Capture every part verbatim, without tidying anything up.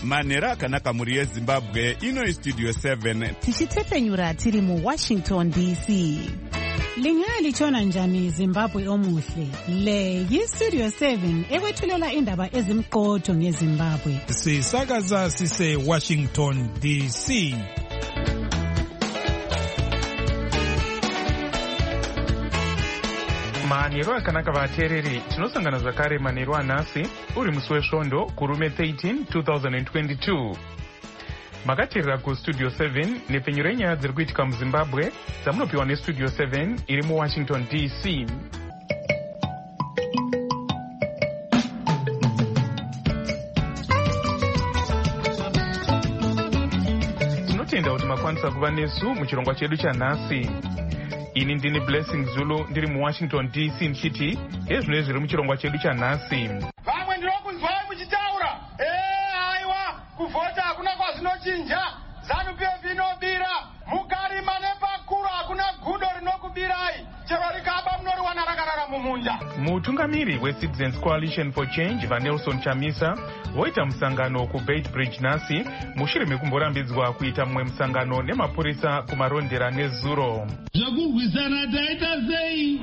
manhero akanaka mhuri yezimbabwe. Ino Studio seven tichitepfenyura tiri mu Washington D C. Lingaya litshona njani Zimbabwe omuhle? Le yi-Studio seven ekwethulela indaba ezimqotho ngeZimbabwe. Sisakaza sise Washington D C. Manhero akanaka vateereri, tinosangana zvakare manhero anhasi uri musi wesvondo kurume thirteen twenty twenty-two. Makateerera kuStudio seven nepfenyuro renyaya dziri kuitika muZimbabwe dzamunopiwa neStudio seven iri muWashington D C. Tinotenda kuti makwanisa kuva nesu muchirongwa chedu chanhasi. Ini ndini Blessing Zulu ndiri muWashington D C ndichiti ezvino zviri muchirongwa chedu chanhasi. Vamwe ndinokunzwai muchitaura, eh haiwa kuvhota hakuna kwazinochinja, ZANU P F inobira, mukarima nepakuru hakuna gudo rinokubirai, chero rikaba munoriwana rakarara mumunda. Mutungamiri weCitizens Coalition for Change vaNelson Chamisa voita musangano kuBeitbridge nhasi mushure mekumborambidzwa kuita mumwe musangano nemapurisa kumarondera nezuro. Zvekurwisana taita sei?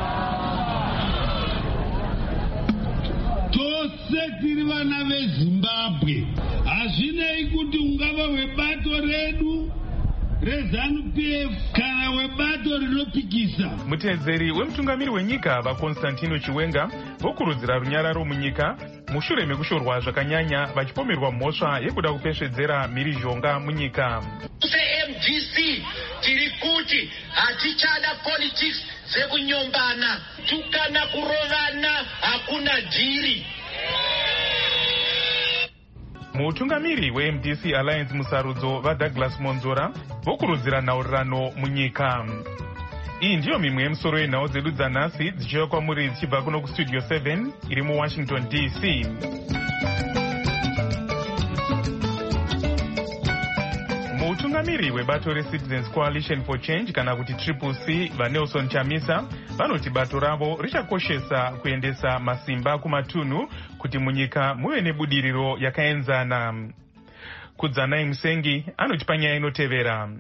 Tose tiri vana veZimbabwe. Hazvinei kuti ungava webato redu reZANU P F kana webato rinopikisa. Muteedzeri wemutungamiri wenyika vaConstantino Chiwenga vokurudzira runyararo munyika mushure mekushorwa zvakanyanya vachipomerwa mhosva yekuda kupesvedzera mhirizhonga munyika. Se-M D C tiri kuti hatichada politics dzekunyombana, tukana kurovana hakuna dhiri. Mutungamiri weM D C Alliance musarudzo vaDouglas Monzora vokurudzira nhaurirano munyika. Iyi ndiyo mimwe yemusoro yenhau dzedu dzanhasi dzichiuya kwamuri dzichibva kuno kuStudio seven iri muWashington D C. Mutungamiri webato reCitizens Coalition for Change kana kuti Triple C vaNelson Chamisa vanoti bato ravo richakoshesa kuendesa masimba kumatunhu kuti munyika muve nebudiriro yakaenzana. Kudzanai Musengi anoti panyaya inotevera.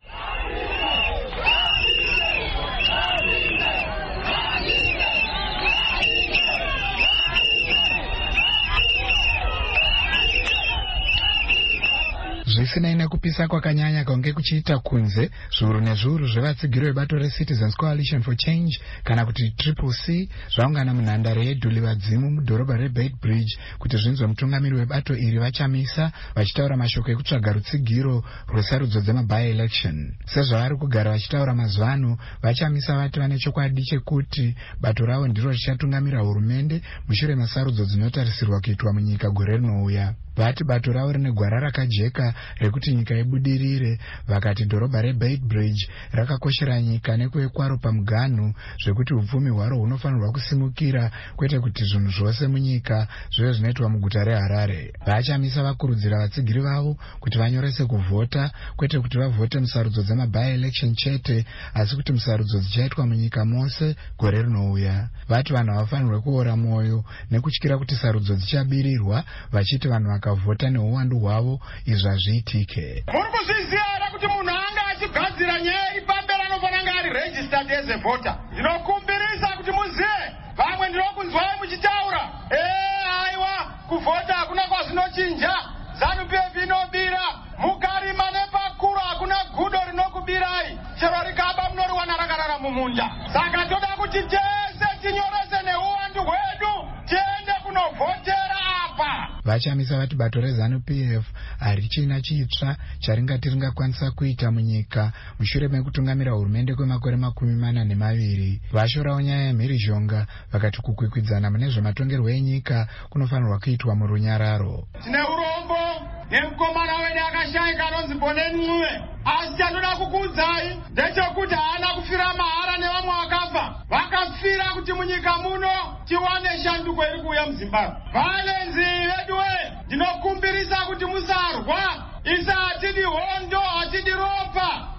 Zvisinei nekupisa kwakanyanya kwaunge kuchiita kunze, zviuru nezviuru zvevatsigiri vebato reCitizens Coalition for Change kana kuti Triple C zvaungana munhandare yeDhuli vadzimu mudhorobha reBeitbridge kuti zvinzwe mutungamiri webato iri vaChamisa vachitaura mashoko ekutsvaga rutsigiro rwesarudzo dzema-by-election. Sezvavari kugara vachitaura mazuva ano, vaChamisa vati vane chokwadi chekuti bato ravo ndiro richatungamira hurumende mushure mesarudzo dzinotarisirwa kuitwa munyika gore rinouya. Vati bato ravo rine gwara rakajeka rekuti nyika ibudirire, vakati dhorobha reBeitbridge rakakoshera nyika nekuve kwaro pamuganhu zvekuti upfumi hwaro hunofanirwa kusimukira kwete kuti zvinhu zvose munyika zvive zvinoitwa muguta reHarare. VaChamisa vakurudzira vatsigiri vavo kuti vanyorese kuvhota, kwete kuti vavhote musarudzo dzema-by-election chete, asi kuti musarudzo dzichaitwa munyika mose gore rinouya. Vati vanhu havafanirwe kuora mwoyo nekutyira kuti sarudzo dzichabirirwa, vachiti vanhu vakavhota neuwandu hwavo izvi hazviitike. Muri kuzviziva here kuti munhu anga achigadzira nyaya ipamberi anofanira kunge ari registered as a voter? Ndinokumbirisa kuti muzive, vamwe ndinokunzwai muchitaura, eh haiwa kuvhota hakuna kwazinochinja, ZANU P F inobira, mukarima nepakuru hakuna gudo rinokubirai, chero rikaba munoriwana rakarara mumunda. Saka toda kuti tese tinyorese neuwandu hwedu tiende kunovhotera apa. VaChamisa vati bato reZANU P F harichina chitsva charingati ringakwanisa kuita munyika mushure mekutungamira hurumende kwemakore makumi mana nemaviri. Vashorawo nyaya yemhirizhonga vakati kukwikwidzana mune zvematongerwo enyika kunofanirwa kuitwa murunyararo. Tine urombo nemukomana wedu akashayika anonzi Bonen'uwe, asi chatoda kukuudzai ndechekuti haana kufira mahara nevamwe vakafa, vakafira kuti munyika muno tiwane shanduko iri kuuya muZimbabwe. Valenzi veduwe, ndinokumbirisa kuti musarwa. Isa hatidi hondo, hatidi ropa, hatidi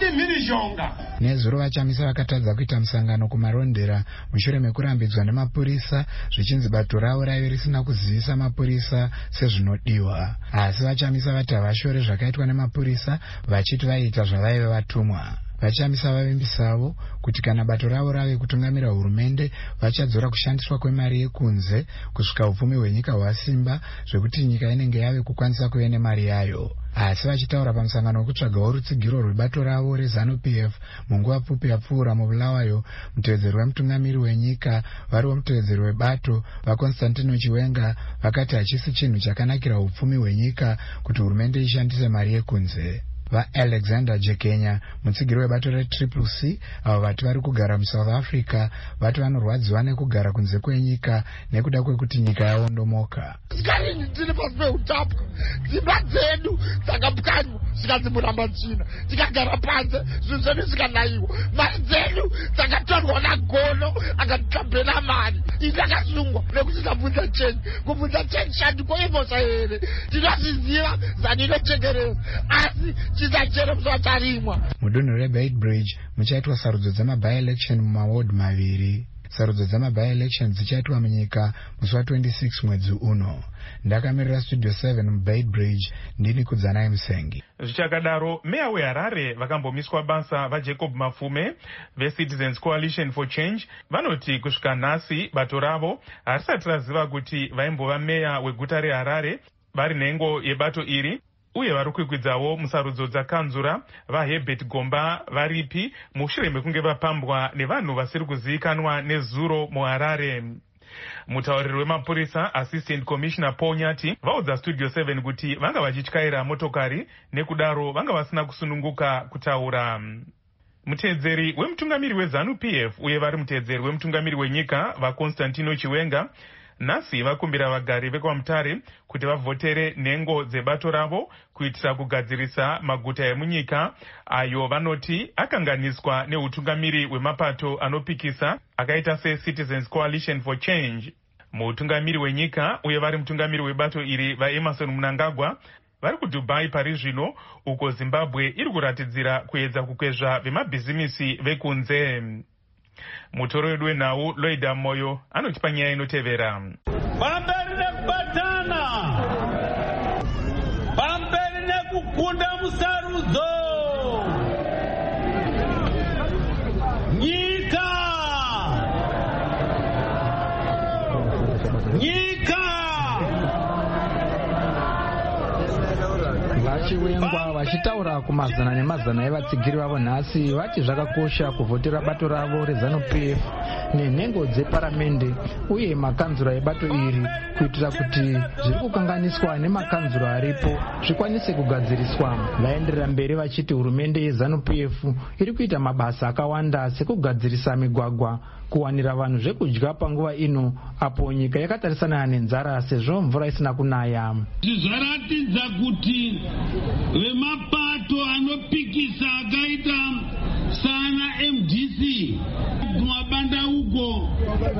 hati mhirishonga. Nezuro vachamisa vakatadza kuita musangano kumarondera mushure mekurambidzwa nemapurisa zvichinzi bato ravo raive risina kuzivisa mapurisa sezvinodiwa. Asi vachamisa vati havashore zvakaitwa nemapurisa, vachiti vaiita zvavaive vatumwa. Vachamisa vavimbisavo kuti kana bato ravo rave kutungamira hurumende vachadzora kushandiswa kwemari yekunze kusvika upfumi hwenyika hwasimba zvekuti nyika inenge yave kukwanisa kuve nemari yayo. Asi vachitaura pamusangano wekutsvagawo rutsigiro rwebato ravo reZANU P F munguva pfupi yapfuura mubulawayo, mutevedzeri wemutungamiri wenyika variwo mutevedzeri webato vaConstantino Chiwenga vakati hachisi chinhu chakanakira upfumi hwenyika kuti hurumende ishandise mari yekunze. VaAlexander Jekenya, mutsigiri webato reTriple C, avo vati vari kugara muSouth Africa, vati vanorwadziwa nekugara kunze kwenyika nekuda kwekuti nyika yaondomoka. Sikarini tiri pasi peutapwa, dzimba dzedu dzakapwanywa zvikadzimuramba tsvina, tikagara panze zvinhu zvedu zvikanayiwa, mari dzedu dzakatorwa nagono akatikabhena mari. Ini takasungwa nekuti tabvunza chenji, kubvunza chenji shandiko imosa here, tinozviziva zani inochekereza, asi mudunhu reBeitbridge muchaitwa sarudzo dzemaby-election mumaward maviri. Sarudzo dzemaby-election dzichaitwa munyika musi wa26 mwedzi uno. Ndakamirira Studio seven muBeitbridge, ndini Kudzanai Musengi. Zvichakadaro, meya weHarare vakambomiswa basa vaJacob Mafume veCitizens Coalition for Change vanoti kusvika nhasi bato ravo harisati raziva kuti vaimbova meya weguta reHarare vari nhengo yebato iri, uye vari kukwidzawo musarudzo dzakanzura vaHerbert Gomba varipi mushure mekunge vapambwa nevanhu vasiri kuzivikanwa nezuro muHarare. Mutauriri wemapurisa Assistant Commissioner Paul Nyati vaudza Studio seven kuti vanga vachityaira motokari nekudaro vanga vasina kusununguka kutaura. Mutevedzeri wemutungamiri weZANU P F uye vari mutevedzeri wemutungamiri wenyika vaConstantino Chiwenga nhasi vakumbira vagari vekwaMutare kuti vavhotere nhengo dzebato ravo kuitira kugadzirisa maguta emunyika ayo vanoti akanganiswa neutungamiri hwemapato anopikisa akaita seCitizens Coalition for Change. Mutungamiri wenyika uye vari mutungamiri webato iri vaEmerson Mnangagwa vari kuDubai pari zvino, uko Zimbabwe iri kuratidzira kuedza kukwezva vemabhizimisi vekunze. Mutoro wedu wenhau Loida Moyo anotipa nyaya inotevera. Pamberi nekubatana, pamberi nekukunda musarudzo, nyika nyika Vachiwengwa vachitaura kumazana nemazana evatsigiri vavo nhasi vati zvakakosha kuvhotera bato ravo reZANU P F nenhengo dzeparamende uye makanzura ebato iri kuitira kuti zviri kukanganiswa nemakanzura aripo zvikwanise kugadziriswa. Vaenderera mberi vachiti hurumende yeZANU P F iri kuita mabasa akawanda sekugadzirisa migwagwa, kuwanira vanhu zvekudya panguva ino apo nyika yakatarisana nenzara sezvo mvura isina kunaya. Zvaratidza kuti vemapato anopikisa akaita sana M D C kumabandauko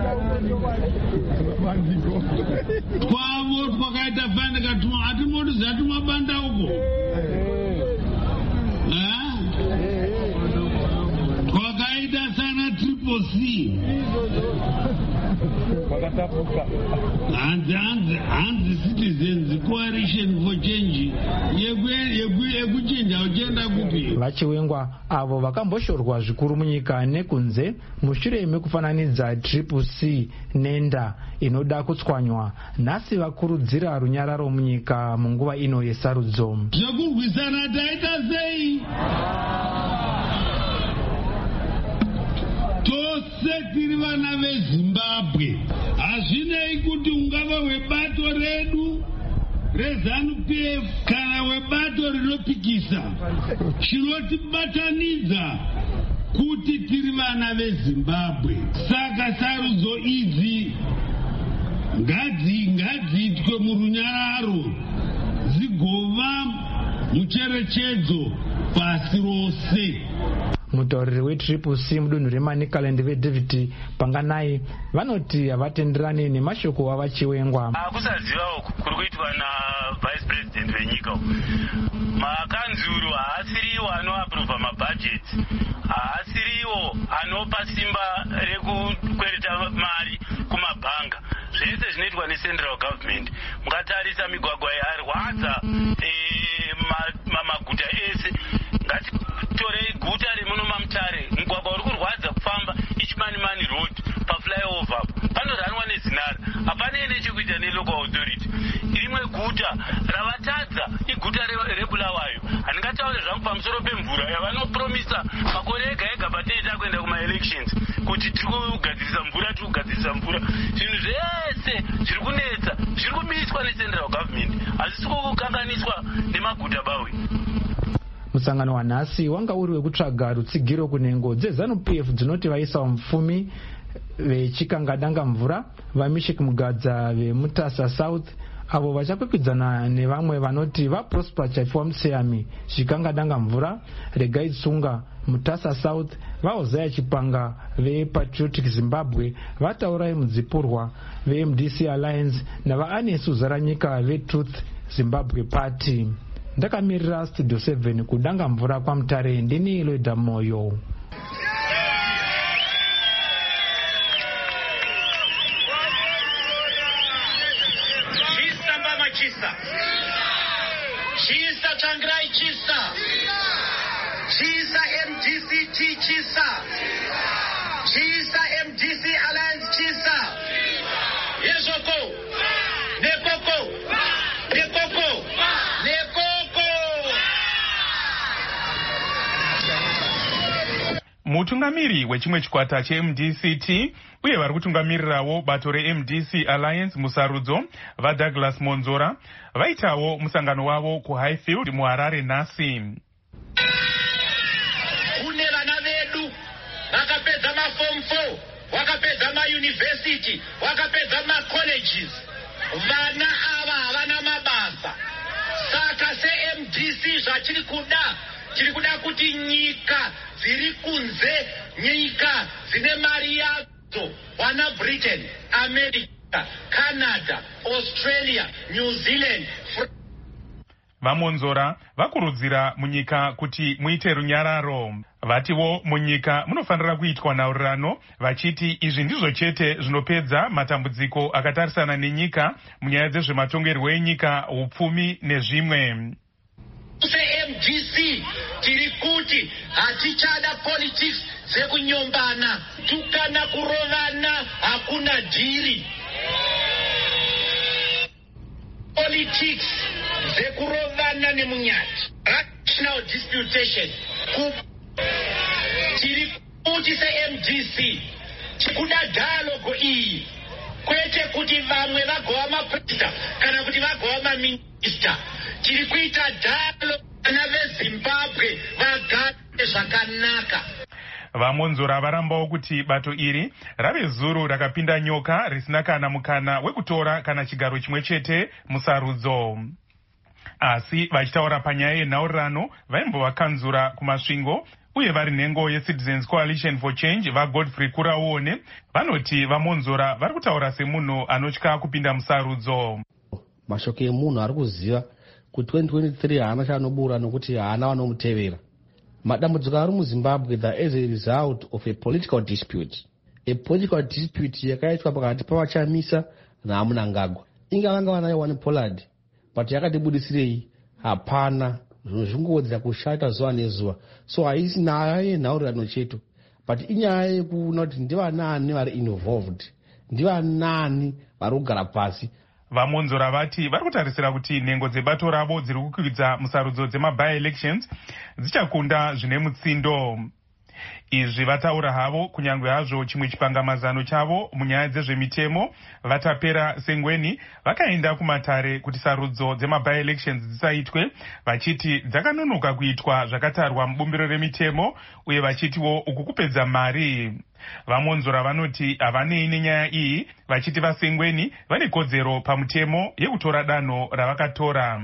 twavo twakaita fanika hatimodiza tumabandauko twakaita sana Triple C hanzi hanzi hanzi Citizens Coalition for Change yekuchinja uchienda kupi. Vachiwengwa avo vakamboshorwa zvikuru munyika nekunze mushure mekufananidza Triple C nenda inoda kutswanywa, nhasi vakurudzira runyararo munyika munguva ino yesarudzo. Zvekurwisana taita sei? Tose tiri vana veZimbabwe, hazvinei kuti ungava webato redu reZANU P F kana webato rinopikisa, chinotibatanidza kuti tiri vana veZimbabwe. Saka sarudzo idzi ngadziitwe murunyararo dzigova mucherechedzo pasi rose. Mutauriri weTriple C mudunhu reManicaland veDavid Panganai vanoti havatenderani nemashoko avachiwengwa. Kusaziva kuri kuitwa naVice President venyika, makanzuro haasiriwo anoaprova mabhajeti haasiriwo anopa simba rekukwereta mari kumabhanga. Zvese zvinoitwa necentral government. Mukatarisa migwagwa yarwadza maguta ese. Ngatitorei guta remuno maMutare, mugwagwa uri kurwadza kufamba ichimanimani road paflyover panoranwa nezinara, hapana nechekuita nelocal authority. Rimwe guta ravatadza iguta reBulawayo. Handingataure zvangu pamusoro pemvura yavanopromisa makore ega ega patinoita kuenda kumaelections kuti tiri kugadzirisa mvura tiri kugadzirisa mvura. Zvinhu zvese zviri kunetsa zviri kumiswa necentral government, hazisi kukanganiswa nemaguta bawe. Musangano wa nhasi wanga uri wekutsvaga rutsigiro kunengo dzeZANU-P F dzinoti vaisa mupfumi vechikangadanga mvura vaMishek Mugadza veMutasa South avo vachakwikwidzana nevamwe vanoti vaProsper Chaifuwa Museyami chikangadanga mvura, Regai Tsunga Mutasa South, vaHosea Chipanga vePatriotic Zimbabwe, vaTaurai Mudzipurwa veM D C Alliance navaAnesu Zaranyika veTruth Zimbabwe Party. Ndakamirira Studio seven kudanga mvura kwa Mutare, ndini Loida Moyo. Chisa mbama chisa. Chisa Tangrai chisa. Chisa M D C T chisa. Chisa M D C Alliance chisa. Yesoko. Nekoko. Nekoko. Nekoko. Mutungamiri wechimwe chikwata cheM D C T uye vari kutungamirirawo bato reM D C Alliance musarudzo vaDouglas Monzora vaitawo musangano wavo kuHighfield muHarare nhasi. Kune vana vedu vakapedza maform four, vakapedza mauniversity, vakapedza macolleges. Vana ava havana mabasa. Saka seM D C zvachiri kuda tiri kuda kuti nyika dziri kunze, nyika dzine mari yadzo, wana Britain, America, Canada, Australia, New Zealand. VaMonzora vakurudzira munyika kuti muite runyararo. Vatiwo munyika munofanira kuitwa nhaurirano, vachiti izvi ndizvo chete zvinopedza matambudziko akatarisana nenyika munyaya dzezvematongerwo enyika, upfumi nezvimwe. seM D C tiri kuti hatichada politics dzekunyombana, tukana kurovana hakuna dhiri. Politics dzekurovana nemunyati, rational disputation. Tiri kuti seM D C tikuda dialogue iyi, kwete kuti vamwe vagova maprista kana kuti vagova maminista. Tiri kuita dialogue vana veZimbabwe vagare zvakanaka. VaMonzora varambawo kuti bato iri rave zuru rakapinda nyoka risina kana mukana wekutora kana chigaro chimwe chete musarudzo. Asi vachitaura panyaya yenhaurirano vaimbovakanzura kumasvingo uye vari nhengo yeCitizens Coalition for Change vaGodfrey Kuraone vanoti vaMonzora vari kutaura semunhu anotya kupinda musarudzo. Mashoko emunhu ari kuziva kuti twenty twenty-three haana chaanobura nokuti haana vanomutevera. Madambudziko ari muZimbabwe that is a result of a political dispute. A political dispute yakaitwa pakati pavachamisa naMnangagwa. Inga vanga vanayo one Pollard, but yakatibudisirei hapana, zvinhu zvingodzera kushata zuva nezuva. So haisi nyaya yenhaurirano chetu, but inyaya yekuona kuti ndivanani vari involved, ndivanani vari kugara pasi. VaMonzora vati vari kutarisira kuti nhengo dzebato ravo dziri kukwidza musarudzo dzemaby-elections dzichakunda zvine mutsindo. Izvi vataura havo kunyange hazvo chimwe chipangamazano chavo munyaya dzezvemitemo vatapera sengweni vakaenda kumatare kuti sarudzo dzemaby-elections dzisaitwe, vachiti dzakanonoka kuitwa zvakatarwa mubumbiro remitemo uye vachitiwo uku kupedza mari. VaMonzora vanoti havanei nenyaya iyi, vachiti vasengweni vane kodzero pamutemo yekutora danho ravakatora.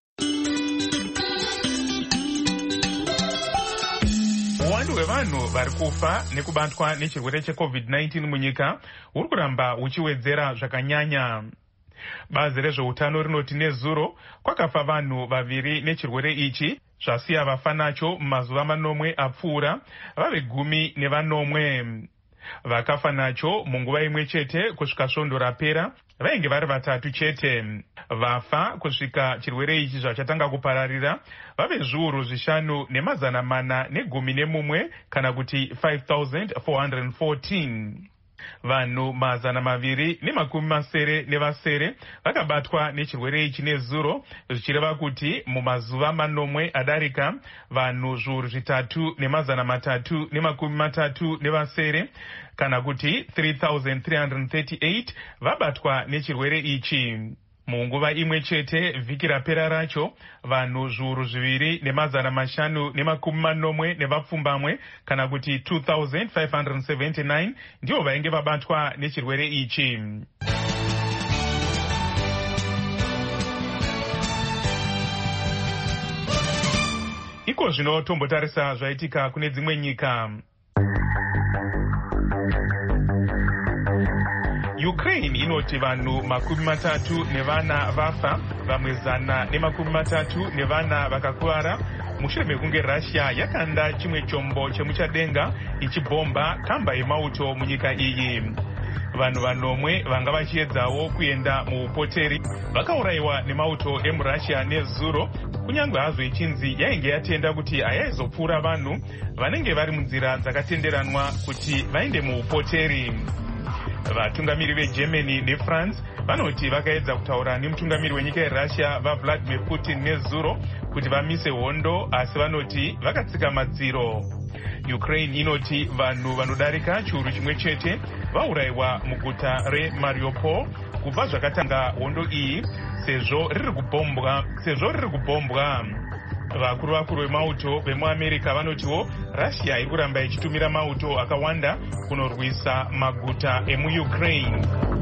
Uwandu hwevanhu vari kufa nekubatwa nechirwere cheCovid nineteen munyika uri kuramba huchiwedzera zvakanyanya. Bazi rezveutano rinoti nezuro kwakafa vanhu vaviri nechirwere ichi zvasiya vafa nacho mumazuva manomwe apfuura vave gumi nevanomwe. Vakafa nacho munguva imwe chete kusvika svondo rapera vainge vari vatatu chete. Vafa kusvika chirwere ichi zvachatanga kupararira vave zviuru zvishanu nemazana mana negumi nemumwe kana kuti five thousand four hundred fourteen. Vanhu mazana maviri nemakumi masere nevasere vakabatwa nechirwere ichi nezuro, zvichireva kuti mumazuva manomwe adarika vanhu zviuru zvitatu nemazana matatu nemakumi matatu nevasere kana kuti three thousand three hundred thirty-eight vabatwa nechirwere ichi. Munguva imwe chete vhiki rapera racho vanhu zviuru zviviri nemazana mashanu nemakumi manomwe nevapfumbamwe kana kuti two thousand five hundred seventy-nine ndivo vainge vabatwa nechirwere ichi. Iko zvino tombotarisa zvaitika kune dzimwe nyika. Ukraine inoti vanhu makumi matatu nevana vafa, vamwe zana nemakumi matatu nevana vakakuvara mushure mekunge Russia yakanda chimwe chombo chemuchadenga ichibhomba kamba yemauto munyika iyi. Vanhu vanomwe vanga vachiedzawo kuenda muupoteri vakaurayiwa nemauto emuRussia nezuro, kunyange hazvo ichinzi yainge yatenda kuti hayaizopfuura vanhu vanenge vari munzira dzakatenderanwa kuti vaende muupoteri. Vatungamiri veGermany neFrance vanoti vakaedza kutaura nemutungamiri wenyika yeRussia vaVladimir Putin nezuro kuti vamise hondo, asi vanoti vakatsika madziro. Ukraine inoti vanhu vanodarika chiuru chimwe chete vaurayiwa muguta reMariupol kubva zvakatanga hondo iyi sezvo riri kubombwa sezvo riri kubombwa. Vakuru vakuru vemauto vemuAmerica vanotiwo Russia iri kuramba ichitumira mauto akawanda kunorwisa maguta emuUkraine.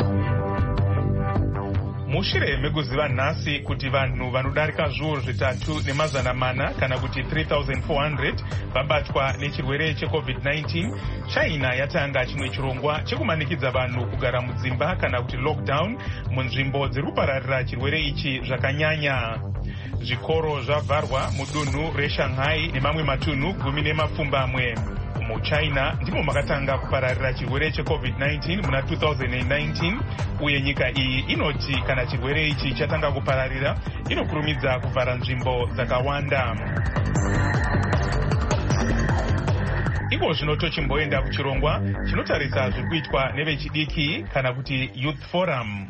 Mushure mekuziva nhasi kuti vanhu vanodarika zviuru zvitatu nemazana mana kana kuti three thousand four hundred vabatwa nechirwere checovid nineteen, China yatanga chimwe chirongwa chekumanikidza vanhu kugara mudzimba kana kuti lockdown munzvimbo dziri kupararira chirwere ichi zvakanyanya. Zvikoro zvavharwa mudunhu reShanghai nemamwe matunhu gumi nemapfumbamwe. MuChina ndimo makatanga kupararira chirwere checovid nineteen muna two thousand nineteen, uye nyika iyi inoti kana chirwere ichi chatanga kupararira inokurumidza kuvhara nzvimbo dzakawanda. Iko zvino tochimboenda kuchirongwa chinotarisa zviri kuitwa nevechidiki kana kuti Youth Forum.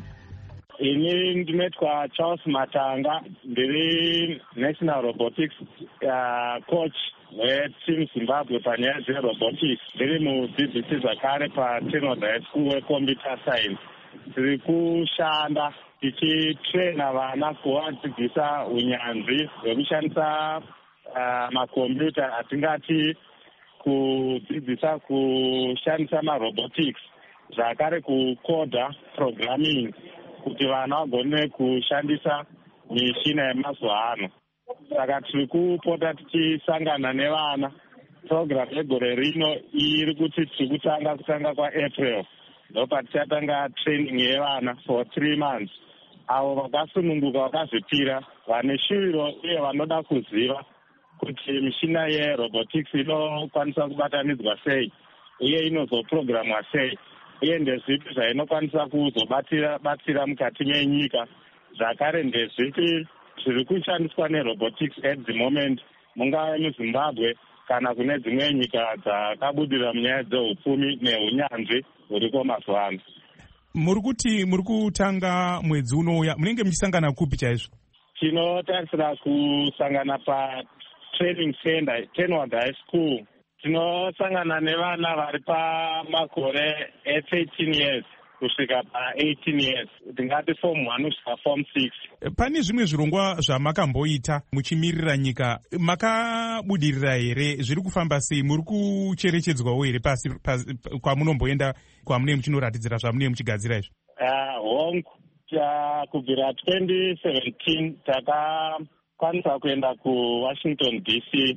Ini ndinoitwa Charles Matanga, ndiri National Robotics uh, coach weTeam Zimbabwe panyaya dzerobotics. Ndiri mudzidzisi zvakare paTenod High School weComputer Science. Tiri kushanda tichitrena vana kuvadzidzisa unyanzvi hwekushandisa uh, makombiyuta, atingati kudzidzisa kushandisa marobotics, zvakare kukoda programming, kuti vana vagone kushandisa mishina yemazuva ano. Saka tiri kupota tichisangana nevana. Program yegore rino iri kuti tiri kutanga kutanga kwaApril ndopa tichatanga training yevana for three months. Avo vakasununguka vakazvipira vane shuviro uye vanoda kuziva kuti mishina yerobotics inokwanisa kubatanidzwa sei uye inozoprogramwa sei uye ndezvipi zvainokwanisa kuzobatsira batsira mukati menyika. Zvakare ndezvipi zviri kushandiswa nerobotics at the moment mungava muZimbabwe kana kune dzimwe nyika dzakabudirira munyaya dzeupfumi neunyanzvi huriko mazuva ano. Muri kuti muri kutanga mwedzi unouya munenge muchisangana kupi chaizvo? Tinotarisira kusangana patraining center Tenod High School. Tinosangana nevana vari pamakore thirteen years kusvika pa-eighteen years, tingati form one kusvika form six. Pane zvimwe zvirongwa zvamakamboita muchimirira nyika, makabudirira here? Zviri kufamba sei? Muri kucherechedzwawo here pasi kwamunomboenda kwamune muchinoratidzira zvamunenge muchigadzira izvo? Hongu, kubvira twenty seventeen takakwanisa kuenda kuWashington D C,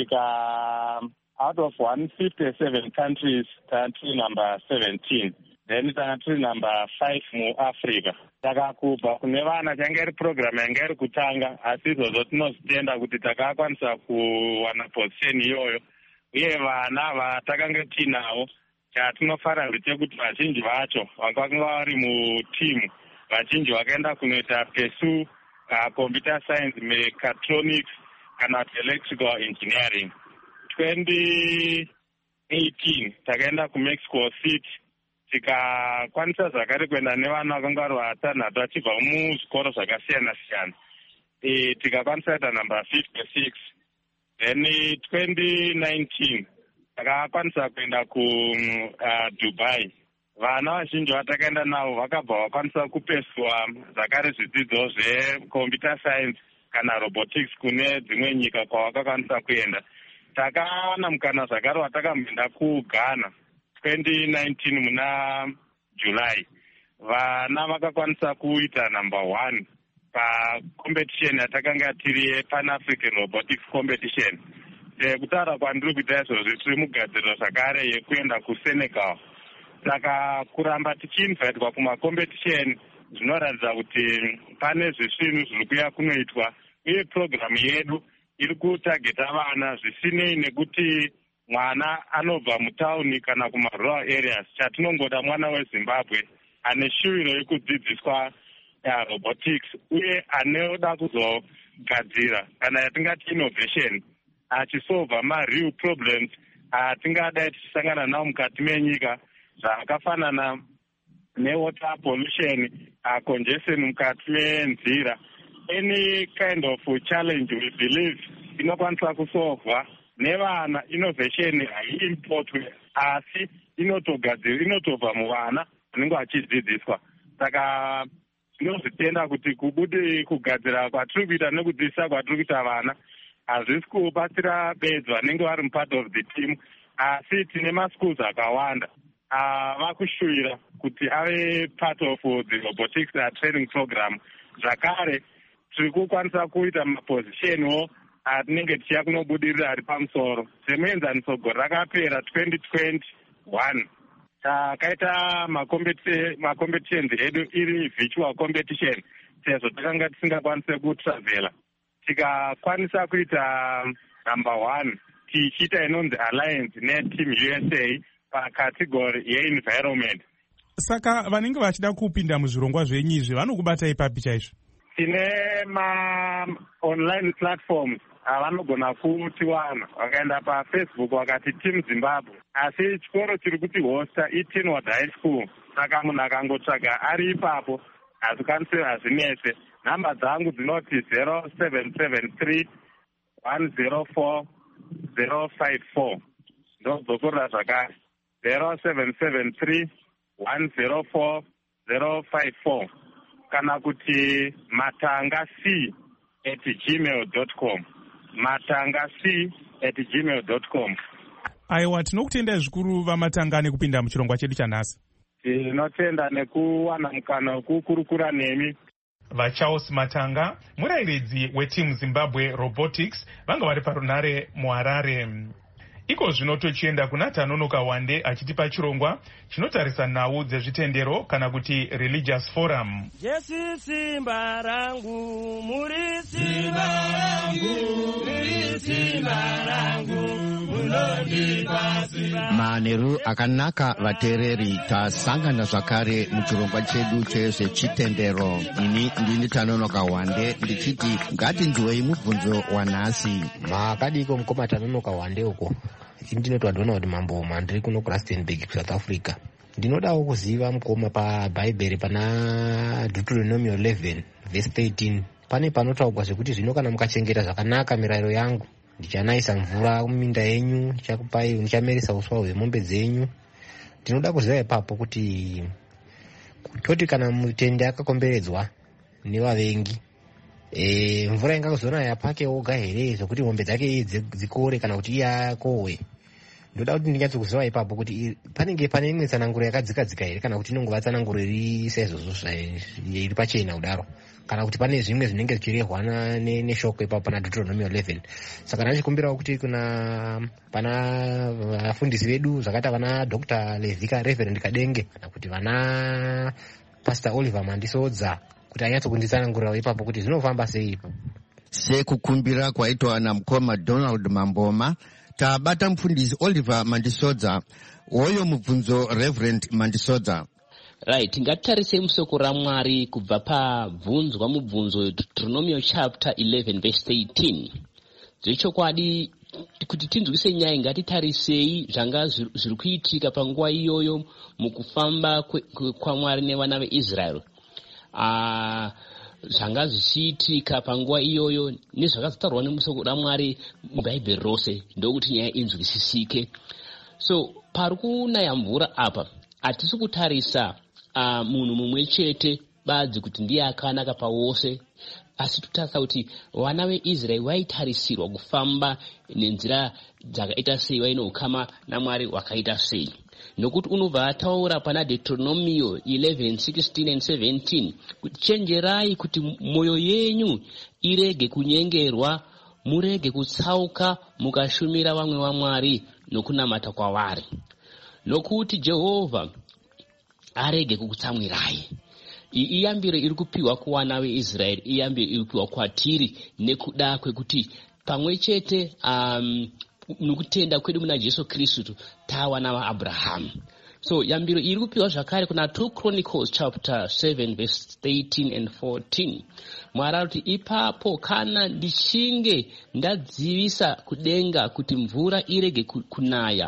tika out of one hundred fifty-seven countries, country number seventeen. Then country number five mu Africa. saka kubva kune vana changa iri programu yanga iri kutanga, asi izvozvo tinozvitenda kuti takakwanisa kuwana position iyoyo, uye vana vatakanga tinavo chatinofara ndechekuti vazhinji vacho vakanga vari mutimu vazhinji vakaenda kunoita pursue uh, computer science, mechatronics kana kuti electrical engineering. twenty eighteen takaenda kumexico city tikakwanisa zvakare kuenda nevana vakanga vari vatanhatu vachibva muzvikoro zvakasiyana siyana, e, tikakwanisa kuita number fifty-six. Then twenty nineteen takakwanisa kuenda kuDubai. Uh, vana vazhinji vatakaenda navo vakabva vakwanisa kupeswa zvakare zvidzidzo zvecomputer science kana robotics kune dzimwe nyika kwavakakwanisa kuenda. Takawana mukana zvakare watakamboenda kuGhana twenty nineteen muna July. Vana vakakwanisa kuita number one pacompetition yatakanga tiri Pan African Robotics Competition. Kutaura kwandiri kuita izvozvo tiri mugadziriro zvakare yekuenda kuSenegal. Saka kuramba tichiinvitwa kumacompetition zvinoratidza kuti pane zvisvinhu zviri kuya kunoitwa, uye programu yedu iri kutageta vana zvisinei nekuti mwana anobva mutauni kana kumarural areas. Chatinongoda mwana weZimbabwe ane shuviro yekudzidziswa ya robotics uye anoda kuzogadzira kana yatingati innovation, achisolva ma-real problems atingadai tichisangana nawo mukati menyika, zvakafanana ne-water pollution, uh, congestion mukati menzira. Any kind of challenge we believe inokwanisa kusolvwa nevana. Innovation haiimportwe asi inotogadzira, inotobva muvana vanenge vachidzidziswa. Saka tinozvitenda kuti kubudi kugadzira kwatiri kuita nekudzidzisa kwatiri kuita vana hazvisi kubatsira bedzi vanenge vari mupart of the team, asi tine maschools akawanda ava kushuvira kuti ave part of the robotics training program. Zvakare tiri kukwanisa kuita mapositionwo atinenge tichiya kunobudirira ari pamusoro. Semuenzaniso gore rakapera twenty twenty-one takaita macompetitions edu iri virtual competition, sezvo takanga tisingakwanise kutravela. Tikakwanisa kuita number one tichiita inonzi alliance neteam U S A pakategori yeenvironment. Saka vanenge vachida kupinda muzvirongwa zvenyu izvi vanokubata ipapi chaizvo? Tine ma-online platforms avanogona kutiwana. Wakaenda paFacebook wakati Team Zimbabwe, asi chikoro chiri kuti hosta iTinward High School. Saka munhu akangotsvaga ari ipapo hazvikwanisi hazvinese. Nhamba dzangu dzinoti zero seven seven three one zero four zero five four. Ndodzokorera zvakare zero seven seven three one zero four zero five four kana kuti matanga c at gmail dot com. matanga c at gmail dot com. Aiwa, tinokutendai zvikuru vamatanga nekupinda muchirongwa chedu chanhasi. Tinotenda nekuwana mukana wekukurukura nemi. VaCharles Matanga, murairidzi weTeam Zimbabwe Robotics, vanga vari parunare muHarare. Iko zvino tochienda kuna Tanonoka Wande achitipa chirongwa chinotarisa nhau dzezvitendero kana kuti religious forum. Jesu simba rangu, muri simba rangu, muri simba rangu, munondipa simba. Manheru akanaka vateereri, tasangana zvakare muchirongwa chedu chezvechitendero. Ini ndini Tanonoka Wande ndichiti ngatinzwei mubvunzo wanhasi. Makadiko mukoma Tanonoka Wande uko? Ndinoti wadona kuti mambo mandiri kuno kuRustenburg South Africa. Ndinodawo kuziva mukoma paBhaibheri pana Deuteronomy eleven verse thirteen. Pane panotaurwa zvekuti zvino kana mukachengeta zvakanaka mirayiro yangu, ndichanayisa mvura muminda yenyu, ndichakupai, ndichameresa uswa hwemombe dzenyu. Ndinoda kuziva ipapo kuti toti kana mutende akakomberedzwa nevavengi, e, mvura ingazonaya pake oga here zvokuti mombe dzake dzikore kana kuti iye akohwe. Ndoda kuti ndinyatso kuziva ipapo kuti panenge pane imwe tsananguro yakadzikadzika here kana kuti inongova tsananguro iri saizvozvo iri pachena kudaro, kana kuti pane zvimwe zvinenge zvichirehwana neshoko ipapo pana Deuteronomy eleven. Saka ndachikumbirawo kuti kuna pana vafundisi vedu zvakaita vana Doctor Levika Reverend Kadenge kana kuti vana Pastor Oliver Mandisodza kuti anyatso kunditsanangurira ipapo kuti zvinofamba sei ipo. Sekukumbira kwaitwa namukoma Donald Mamboma, tabata mufundisi Oliver Mandisodza, oyo mubvunzo Reverend Mandisodza. Right, ngatitarise musoko raMwari kubva pabvunzwa mubvunzo Deuteronomy chapter eleven verse eighteen. Zvechokwadi kuti tinzwise nyaya ngatitarisei zvanga zviri kuitika panguva iyoyo mukufamba kwaMwari nevana veIsrael. Ah, zvanga zvichiitika panguva iyoyo nezvakataurwa nemusoko raMwari mubhaibheri rose ndokuti nyaya inzwisisike. So pari kunaya mvura apa hatisi kutarisa uh, munhu mumwe chete badzi kuti ndiye akanaka pawose, asi totarisa kuti vana veIsraeri vaitarisirwa kufamba nenzira dzakaita sei, vaine ukama naMwari wakaita sei. Nokuti unobva ataura pana Deuteronomy eleven sixteen and seventeen kuti chenjerai kuti moyo yenyu irege kunyengerwa, murege kutsauka mukashumira vamwe vaMwari nokunamata kwavari, nokuti Jehovha arege kukutsamwirai. Iyambiro iri kupiwa kuwana veIsraeri, iyambiro iri kupiwa kwatiri nekuda kwekuti pamwe chete um, nokutenda kwedu muna Jesu Kristu tawana vaAbraham. So yambiro iri kupiwa zvakare kuna two Chronicles chapter seven verse eighteen and fourteen. Mwari kuti ipapo kana ndichinge ndadzivisa kudenga kuti mvura irege kunaya.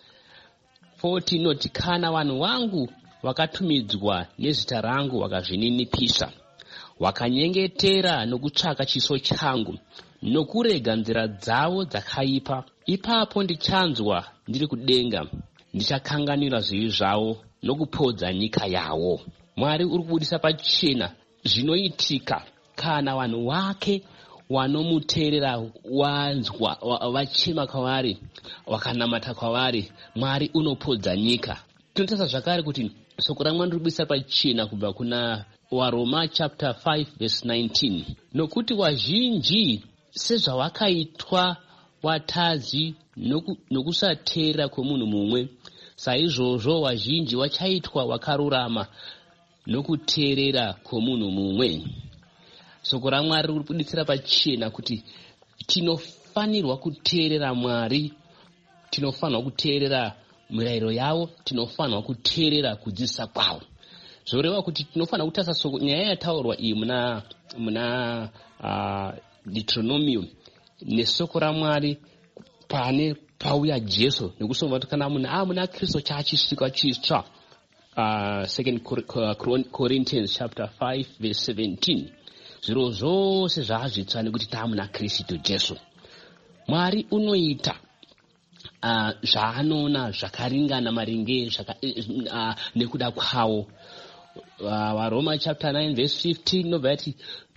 fourteen noti kana vanhu vangu vakatumidzwa nezita rangu vakazvininipisa, wakanyengetera nokutsvaka chiso changu nokurega nzira dzavo dzakaipa, ipapo ndichanzwa ndiri kudenga, ndichakanganwira zvivi zvavo nokupodza nyika yavo. Mwari uri kubudisa pachena zvinoitika kana vanhu vake wanomuteerera wanzwa vachema kwavari, wakanamata kwavari, Mwari unopodza nyika. Tinotarisa zvakare kuti soko raMwari ririkubudisa pachena kubva kuna waRoma chapter five verse nineteen, nokuti wazhinji sezvawakaitwa watadzi noku, nokusateera kwemunhu mumwe, saizvozvo wazhinji wachaitwa wakarurama nokuteerera kwemunhu mumwe. Soko raMwari riri kubuditsira pachena kuti tinofanirwa kuteerera Mwari, tinofanirwa kuteerera mirayiro yavo, tinofanirwa kuteerera kudzidzisa kwavo. Zvoreva kuti tinofanirwa kutarisa soko nyaya yataurwa iyi muna muna uh, Deuteronomy nesoko raMwari pane pauya Jesu, nekusoma kuti kana munhu amuna Kristu chaachisvika chitsva. Uh, second Corinthians chapter five verse seventeen. Zviro zvose zvazvitsva nekuti taamuna Kristu Jesu. Mwari unoita uh, zvaanoona zvakaringana maringe zvaka, uh, nekuda kwawo. VaRoma uh, chapter nine verse fifteen nobva yati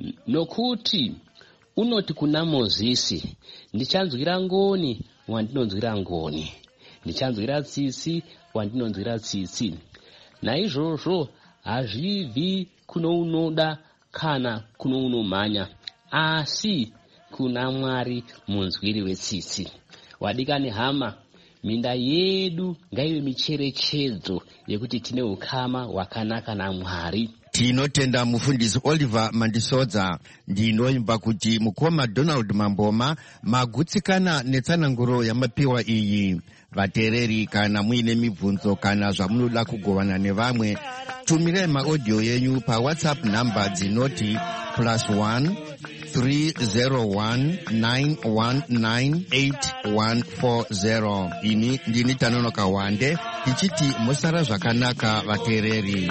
nokuti unoti kuna Mozisi, ndichanzwira ngoni wandinonzwira ngoni, ndichanzwira tsitsi wandinonzwira tsitsi. Naizvozvo hazvibvi kuno unoda kana kuno unomhanya, asi kuna Mwari munzwiri wetsitsi. Wadikani hama, minda yedu ngaive micherechedzo yekuti tine ukama wakanaka naMwari. Tinotenda mufundisi Oliver Mandisodza. Ndinoimba kuti mukoma Donald Mamboma magutsikana netsananguro yamapiwa iyi. Vateereri kana muine mibvunzo kana zvamunoda kugovana nevamwe, tumirai maaudio yenyu pa WhatsApp namba dzinoti plus one three zero one nine one nine eight one four zero. Ini ndini Tanonoka Wande tichiti musara zvakanaka vateereri.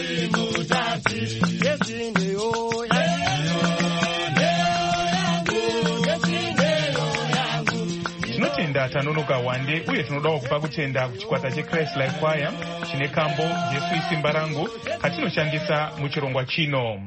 Tinotenda Tanonoka Wande uye tinodawo kupa kutenda kuchikwata cheChrist Life Choir chine kambo Jesu isimba rangu katinoshandisa muchirongwa chino.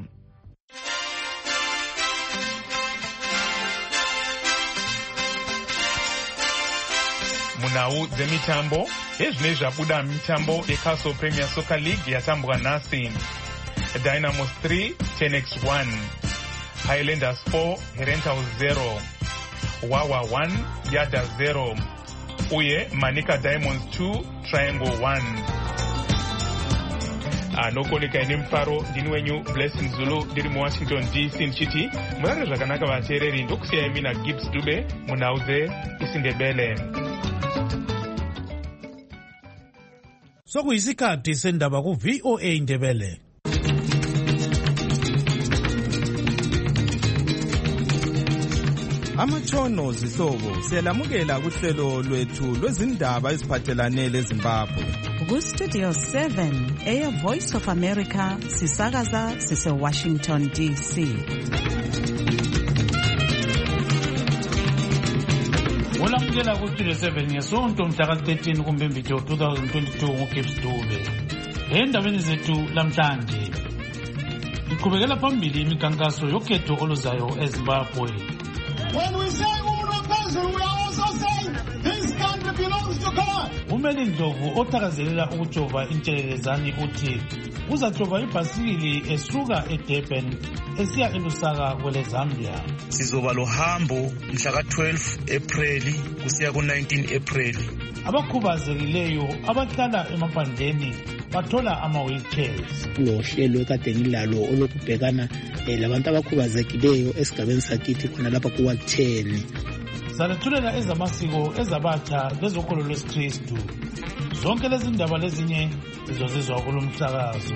Munau dzemitambo ezvinei zvabuda mitambo yeCastle Premier Soccer League yatambwa nhasi. Dynamos three Tenex one, Highlanders four Herentals zero, Wawa one Yada zero, uye Manika Diamonds two Triangle one. anokoneka ine mufaro ndini wenyu Blessing Zulu ndiri muWashington D C ndichiti murare zvakanaka vateereri. Ndokusiya imi naGibbs Dube munhau dzeIsindebele. Sokuyisikhathi sendaba ku V O A Ndebele. Amatshono zihlobo siyalamukela kuhlelo lwethu lwezindaba eziphathelane leZimbabwe. Ku Studio seven eya Voice of America sisakaza sise Washington D C. Olamukela ku Studio seven ngesonto mhla ka thirteen kuMbimbithi twenty twenty-two ngoGibbs Dube. Endabeni zethu lamhlanje iqhubekela phambili imikhankaso yokhetho oluzayo eZimbabwe. When we say woman of Bezulu, we are also saying this country belongs to God. Umeli Ndlovu othakazelela ukujova intshelelezane uthi uzajova ibhasikili esuka eDurban esiya eLusaka kwele Zambia. Sizoba lohambo mhla ka twelve April kusiya ku nineteen April. Abakhubazekileyo abahlala emaphandleni bathola ama-wheelchairs. Uhlelo ekade ngilalo olokubhekana labantu abakhubazekileyo esigabeni sakithi khona lapha kuwatheni. Salethulela ezamasiko ezabatsha lezokholo lwesikristu. Zonke lezi ndaba lezinye zizozizwa kulo msakazo.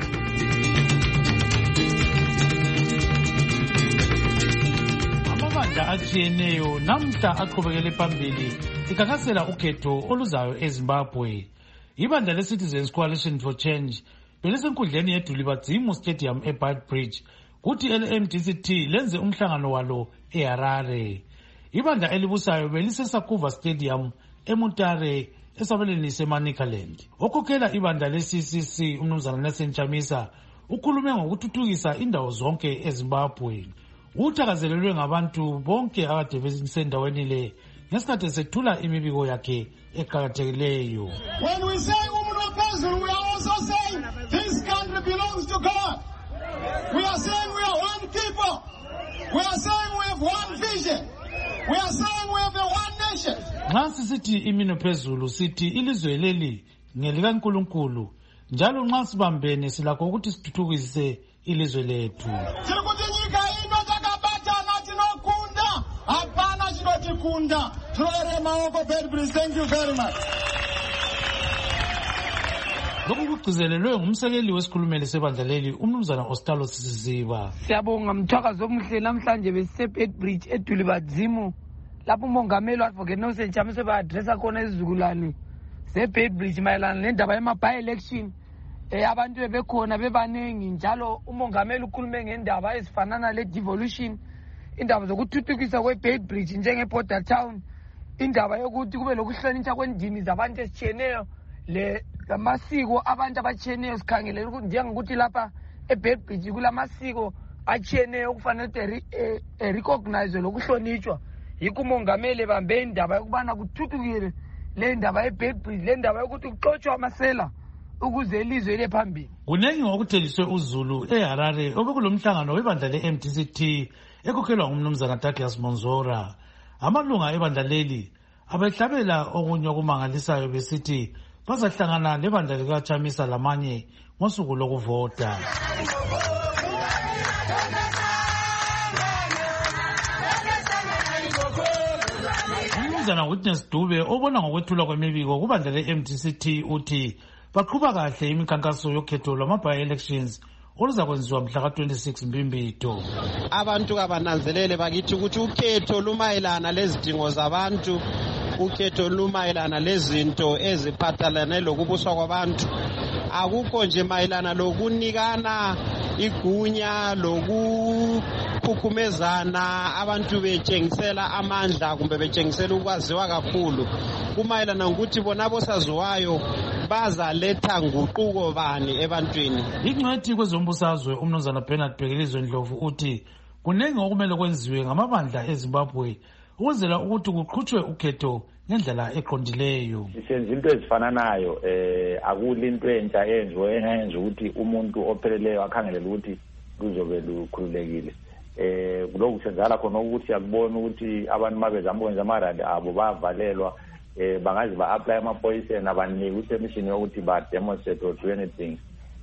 Amabandla atshiyeneyo namhla aqhubekele phambili ikhankasela ukhetho oluzayo eZimbabwe. Ibandla le-Citizens Coalition for Change belisenkundleni yeDulibadzimu Stadium eBeitbridge kuthi ele-M D C T lenze umhlangano walo eHarare. Ibandla elibusayo beliseSakuva Stadium eMutare esabelweni seManicaland. Okhokhela ibandla le-C C C umnumzana Nelson Chamisa ukhulume ngokuthuthukisa indawo zonke eZimbabwe. Uthakazelelwe ngabantu bonke akade besendaweni le ngesikhathi sethula imibiko yakhe eqhakathekileyo. When we say woman of Bezulu, we are also saying this country belongs to God. We are saying we are one people. We are saying we have one vision. We are saying we have a one nation. Nxa sisithi imino phezulu sithi ilizwe leli ngelikaNkulunkulu njalo nxa sibambene silakho ukuthi sithuthukise ilizwe lethu. Tirikuti nyika ino takabatana tinokunda hapana chinotikunda. Tore maoko Beitbridge. Thank you very much. Lokhu kugcizelelwe ngumsekeli wesikhulumeli sebandla leli umnumzana Ostalo Sisiziba. Siyabonga mthwakazo omuhle namhlanje beseBeitbridge eDulibadzimu lapho umongameli Advocate Nelson Chamisa ba-addressa khona izizukulwane zeBeitbridge mayelana nendaba yama-by-election. Eh abantu bebekhona bebaningi njalo umongameli ukhulume ngendaba ezifanana le-devolution, indaba zokuthuthukisa kweBeitbridge njenge-border town, indaba yokuthi kube lokuhlonitsha kwendimi zabantu ezitshiyeneyo le lamasiko abantu abatshiyeneyo sikhangelela ukuthi njengokuthi lapha eBeitbridge kulamasiko atshiyeneyo okufanele recognize lokuhlonitshwa. Yikho umongameli bambe indaba yokubana kuthuthukile le ndaba eBeitbridge, le ndaba yokuthi kuxotshwa amasela ukuze ilizwe le phambili. Kunengi ngokuthenjiswe uZulu eHarare obekulomhlangano webandla le-M D C T ekhokhelwa ngumnumzana Douglas Monzora. Amalunga ebandla leli abehlabela okunye okumangalisayo besithi bazahlangana lebandla likaChamisa lamanye ngosuku lokuvota. Umnumzana Witness Dube obona ngokwethula kwemibiko kubandla le-M D C T uthi baqhuba kahle imikhankaso yokhetho lwama-by-elections oluzakwenziwa mhla ka twenty-six Mbimbito. Abantu kabananzelele bakithi ukuthi ukhetho lumayelana lezidingo zabantu, ukhetho lumayelana lezinto eziphathelane lokubuswa kwabantu. Akukho nje mayelana lokunikana igunya lokukhukhumezana abantu betshengisela amandla kumbe betshengisela ukwaziwa kakhulu. Kumayelana ukuthi bona bosaziwayo bazaletha nguquko bani ebantwini. Ingcwethi kwezombusazwe umnumzana Bernard Bhekelizwe Ndlovu uthi kunengi okumele kwenziwe ngamabandla eZimbabwe ukwenzela ukuthi kuqhutshwe ukhetho ngendlela eqondileyo. Sisenza into ezifananayo, eh akulinto entsha enziwe engenza ukuthi umuntu opheleleyo akhangelela ukuthi kuzobe lukhululekile. Eh kuloko senzala khona ukuthi yakubona ukuthi abantu mabezama ukwenza amaradi abo bavalelwa, eh bangazi ba-apply ama-poison abanike upermission yokuthi ba-demonstrate or do anything.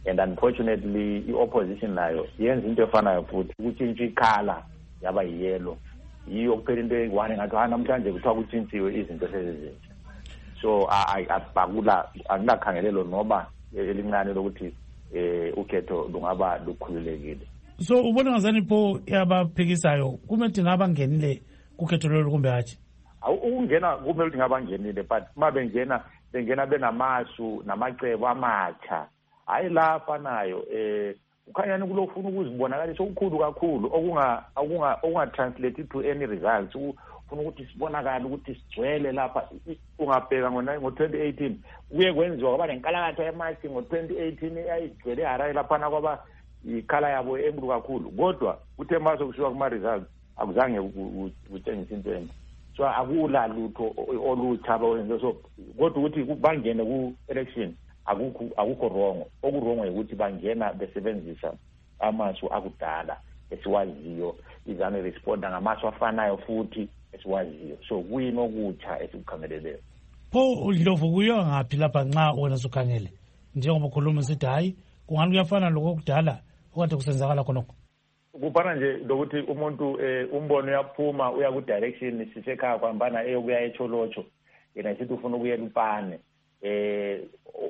and unfortunately i-opposition nayo yenza into efanayo futhi kutshintsha ikhala yaba yiyelo yiyo kuphela into eyi-one ngathi ha namhlanje kuthiwa kutshintshiwe izinto sezizintsha so akula akunakhangelelo noba elincane lokuthi eh ukhetho lungaba lukhululekile. So ubona ngazani pho yabaphikisayo kumethi ngabangenile kukhetho lolu kumbe hathi? Ukungena kumele ukuthi ngabangenile but uma bengena bengena benamasu namacebo amatsha hayi lapha nayo eh ukhanyani kulofuna ukuzibonakalisa okukhulu kakhulu okunga okunga okunga translate to any results ufuna ukuthi sibonakala ukuthi sigcwele lapha ungabheka ngo twenty eighteen kuye kwenziwa kwaba nenkalakatha yemasi ngo twenty eighteen ayigcwele harayi lapha na kwaba ikhala yabo enkulu kakhulu kodwa kuthe mase kushiwa kuma results akuzange utshengisa into enye so akula lutho olutsha abawenze so kodwa ukuthi bangene ku election akukho akukho wrong okuwrong ukuthi bangena besebenzisa amasu akudala esiwaziyo izame responda ngamasu afanayo futhi esiwaziyo so kuyini okutsha esikukhangeleleyo. Pho Ndlovu kuyo ngaphi lapha nxa wena sukhangele njengoba ukhuluma sithi hayi kungani kuyafana lokudala okade kusenzakala khonokho? Kupana nje lokuthi umuntu umbono uyaphuma uya ku direction sisekhaya kwambana eyokuya echolocho yena sithi ufuna ukuya eLupane eh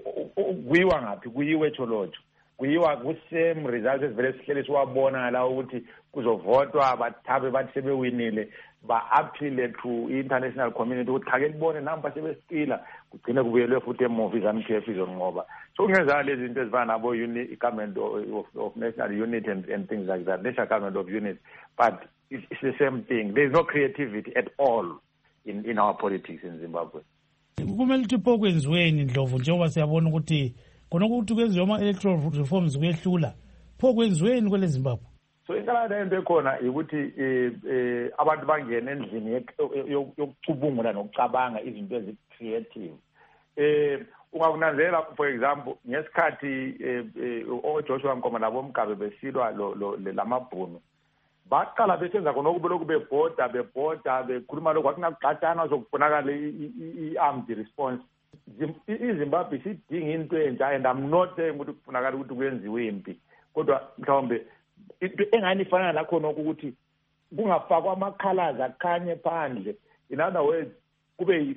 kuyiwa ngaphi kuyiwe echolocho kuyiwa ku same results esivele sihlele siwabona la ukuthi kuzovotwa bathabe bathi sebewinile ba appeal to international community ukuthi khake libone namba sebesicila kugcine kubuyelwe futhi emuva izanu P F izonqoba so kungeza lezi zinto ezifana nabo unit government of, of national unity and, and things like that national government of unity but it's, it's the same thing. There is no creativity at all in in our politics in Zimbabwe. Kumele ukuthi pho kwenziweni Ndlovu njengoba siyabona ukuthi konokuthi kwenziwa ama electoral reforms kuyehlula pho kwenziweni kwele Zimbabwe? So inkalakatha into ekhona ukuthi eh abantu bangena endlini yokucubungula nokucabanga izinto ezi-creative. Eh ungakunanzela for example ngesikhathi oJoshua Nkomo nabo Mgabe besilwa lo lamabhunu baqala besenza khona ukubelokhu bebhoda bebhoda bekhuluma lokho akungaxatshana zokubonakala i-armed response. iZimbabwe sidinga into entsha and I'm not saying ukuthi kufunakala ukuthi kuyenziwe impi kodwa mhlawumbe into engani ifana lakhona ukuthi kungafakwa amakhalaza akhanye phandle in other words kube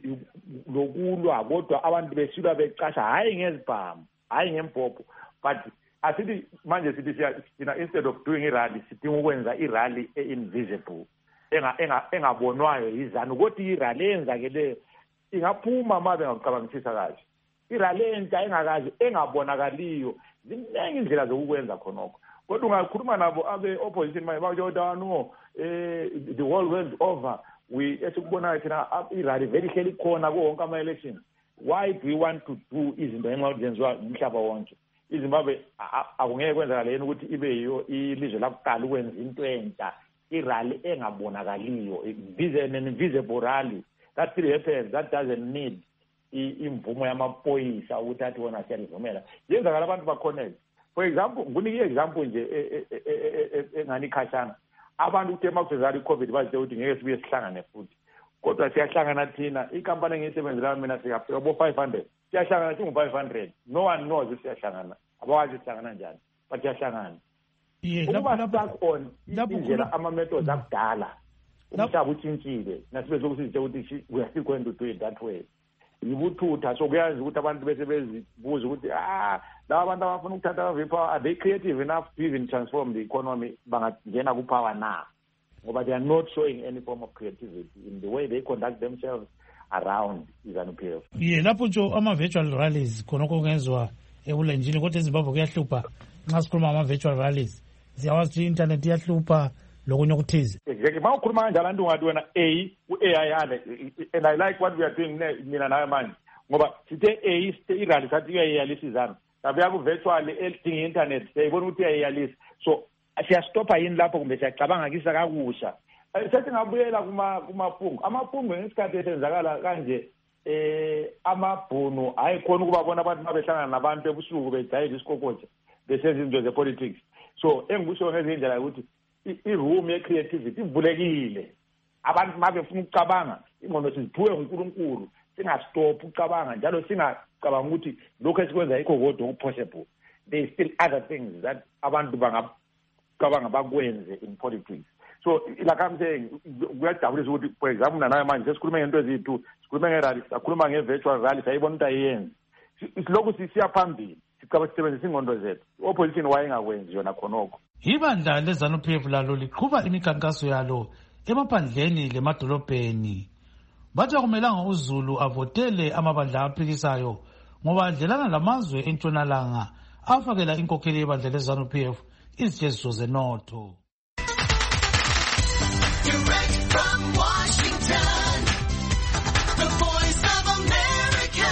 lokulwa kodwa abantu besilwa becasha hayi ngezibhamu hayi ngempopho but asithi manje sithi sina instead of doing irally sidinga ukwenza irally e-invisible enga engabonwayo yizanu kodwa irally eyenzakeleyo ingaphuma uma bengakucabangisisa kahle irally entsha engakazi engabonakaliyo ziningi indlela zokukwenza khonokho kodwa ungakhuluma nabo abe-opposition manje batsho ukuthi no eh the whole world over we esikubonayo thina irally vele ihleli khona kuwo wonke ama-elections why do we want to do izinto enxa ukuthi zenziwa umhlaba wonke iZimbabwe akungeke kwenzakala yena ukuthi ibe yiyo ilizwe lakuqala ukwenza into entsha irally engabonakaliyo invisible rally that still happens that doesn't need imvumo yamaphoyisa ukuthi athi wona siyalivumela yenzakala abantu bakhoneke for example ngunike example nje engani khashana abantu ukuthi emakusezala i-covid bazithe ukuthi ngeke sibuye sihlangane futhi kodwa siyahlangana thina ikampani engiyisebenzela mina siyafika bo five hundred siyahlangana singu five hundred no one knows ukuthi siyahlangana abawazi sihlangana njani but siyahlangana ukuba stuck on indlela ama-methods akudala umhlaba utshintshile nasibe sokuthi sithe ukuthi we are still going to do it that way yibuthutha so kuyazi ukuthi abantu bese bezibuza ukuthi ah laba abantu abafuna ukuthatha ama-power are they creative enough to even transform the economy bangangena ku-power na ngoba they are not showing any form of creativity in the way they conduct themselves around izanu-P F. Ye lapho nje ama-virtual rallies khonokho kungenziwa ebulenjini kodwa eZimbabwe kuyahlupha nxa sikhuluma ama-virtual rallies siyawazi ukuthi i-internet iyahlupha lokunye okuthize. Exactly. Ma ukhuluma kanjalo antu ungathi wena A u-A I yale and I like what we are doing mina nawe manje ngoba sithe A i-rally sathi uyayiyalisa izanu sabuya ku-virtual elidinga i-internet siyayibona ukuthi uyayiyalisa so siyastopha yini lapho kumbe siyacabanga kisa kakusha sethi ngabuyela kumapungu amapungu ngesikhathi esenzakala kanje eh amabhunu ayikhona ukubabona abantu mabehlangana nabantu ebusuku bejayela isikokotha besenza izinto ze-politics so engikusho ngezindlela ukuthi i-room ye-creativity ivulekile abantu ma befuna ukucabanga ingqondo siziphuwe nguNkulunkulu singastophi ukucabanga njalo singacabanga ukuthi lokhu esikwenza yikho kodwa okupossible there's still other things that abantu bangabanga bakwenze in politics. So like I'm saying, kuyajabulisa ukuthi for example nanayo manje sesikhuluma ngento eziyi-two, sikhuluma nge-rally, sakhuluma nge-virtual rally, sayibona ukuthi ayenzi. Silokhu sisiya phambili, sicaba sisebenzisa ingqondo zethu. Opposition wayengakwenzi yona khonokho. Ibandla le-ZANU-P F lalo liqhuba imikhankaso yalo emaphandleni lemadolobheni. Bathi akumelanga uZulu avotele amabandla aphikisayo ngoba adlelana lamazwe entshonalanga afakela inkokheli yebandla le-ZANU-P F izijeziso zenotho. Direct from Washington, the voice of America,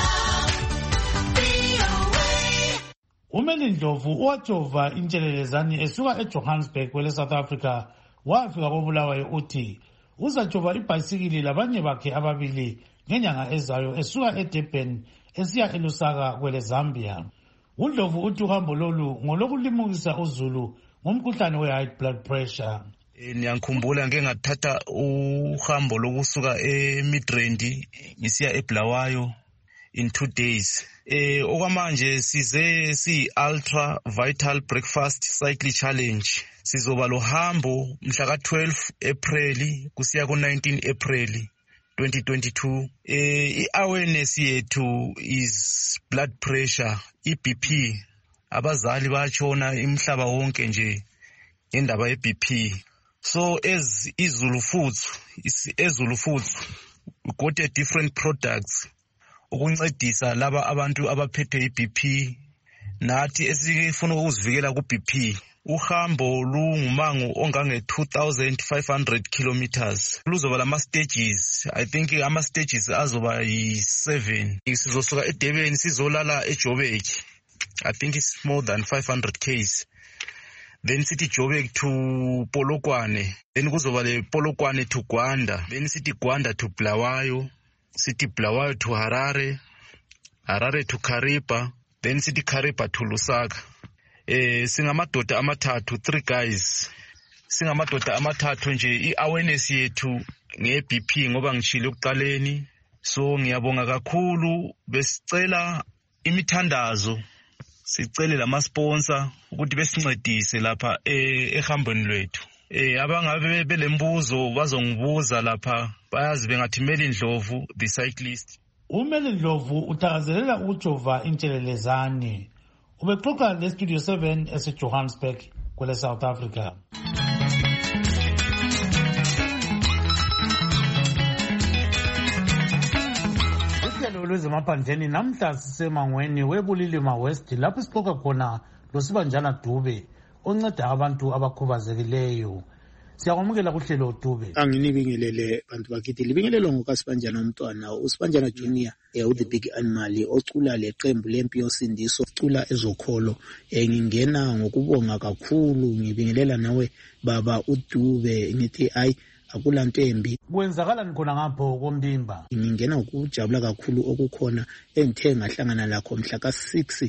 V O A. Umeli Ndlovu owajova intshelelezane esuka eJohannesburg kwele South Africa wafika koBulawayo uthi uzajova ibhayisikili labanye bakhe ababili ngenyanga ezayo esuka eDurban esiya eLusaka kwele Zambia. uNdlovu uthi uhambo lolu ngolokulimukisa uZulu ngomkhuhlane we-high blood pressure. Ngiyakhumbula ngeke ngathatha uhambo lokusuka eMidrand ngisiya eBulawayo in two days. Eh okwamanje size si ultra vital breakfast cycle challenge. Sizoba lo hambo mhla ka twelve April kusiya ku nineteen April twenty twenty-two. Eh i-awareness yethu is blood pressure, i-B P. Abazali bachona imhlaba wonke nje ngendaba ye-B P. So as iZulu Foods, iZulu Foods got a different products ukuncedisa laba abantu abaphethe i-B P nathi esifuna ukuzivikela ku-B P. Uhambo lungumango ongange two thousand five hundred kilometers. Luzoba lama stages. I think ama stages azoba yi-seven. Sizosuka eDurban sizolala eJoburg. I think it's more than five hundred k's. Then sithi Joburg to Polokwane, then kuzoba le Polokwane to Gwanda, then sithi Gwanda to Bulawayo, sithi Bulawayo to Harare, Harare to Kariba, then sithi Kariba to Lusaka. Eh singamadoda amathathu, three guys. Singamadoda amathathu nje i-awareness yethu nge-B P ngoba ngishilo ekuqaleni. So ngiyabonga kakhulu, besicela imithandazo, sicele lama sponsor ukuthi besincedise lapha ehambweni lwethu. Eh abangabe belembuzo bazongibuza lapha, bayazi bengathi Meli Ndlovu the cyclist. uMeli Ndlovu uthakazelela ukujova intshelelezane. Ubexoxa le Studio seven eseJohannesburg kwele South Africa. Uhlelo lwezemaphandleni namhla sisemangweni weBulilima West lapho sixoxa khona loSibanjana Dube onceda abantu abakhubazekileyo. Siyakwamukela kuhlelo Dube. Anginibingelele bantu bakithi, libingelelo ngokaSibanjana umntwana uSibanjana Junior eh u the big animal ocula leqembu lempi yosindiso ocula ezokholo. Eh ngingena ngokubonga kakhulu, ngibingelela nawe baba uDube ngithi ayi akula ntembi. Kwenzakala nikhona ngapho koMbimba. Ngingena ukujabula kakhulu okukhona engithe ngahlangana lakho mhla ka six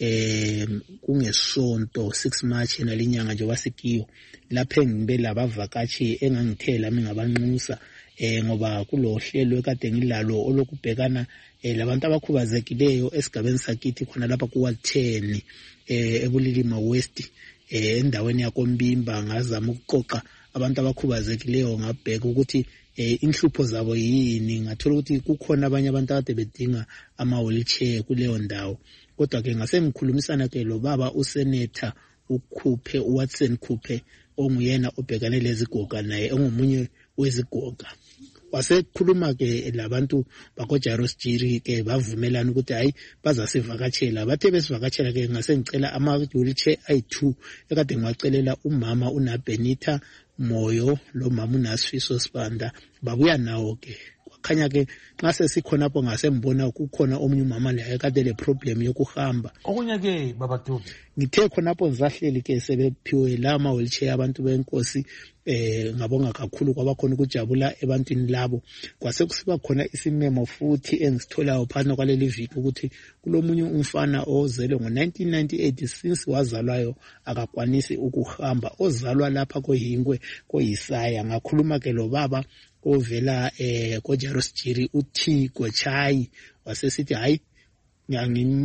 eh kungesonto six March nalinyanga nje wasikiyo lapho ngibe labavakashi engangithela mina ngabanxusa eh ngoba kulo hlelo ekade ngilalo olokubhekana eh labantu abakhubazekileyo esigabeni sakithi khona lapha ku Ward ten eh eBulilima West eh endaweni yakoMbimba. Ngazama ukuqoqa abantu abakhubazekileyo ngabheka ukuthi eh inhlupho zabo yini, ngathola ukuthi kukhona abanye abantu ade bedinga ama wheelchair kuleyo ndawo. Kodwa ke ngase ngikhulumisana ke lo baba uSenator uKhuphe uWatson Khuphe onguyena obhekane lezigoga naye engomunye wezigoga. Wasekhuluma ke labantu bakoJairus Jiri ke bavumelana ukuthi hayi bazasivakatshela. Bathe besivakatshela ke ngase ngicela ama wheelchair ayi two ekade ngiwacelela umama unaBenita Moyo lo mama uNasifiso Sibanda babuya nawo ke. Khanya ke nxa sesikhona lapho ngase mbona kukhona omunye umama la ekade le problem yokuhamba. Okunye ke baba Dube ngithe khona lapho ngizahleli ke sebephiwe la ama wheelchair abantu benkosi. Eh ngabonga kakhulu kwabakhona ukujabula ebantwini labo. Kwase kusiba khona isimemo futhi engisitholayo phana kwaleli viki ukuthi kulomunye umfana ozelwe ngo nineteen ninety-eight since wazalwayo akakwanisi ukuhamba, ozalwa lapha koHingwe koYisaya. Ngakhuluma ke lo baba ovela eh koJairus Jiri uthi Gochayi wasesithi hayi ngiyangim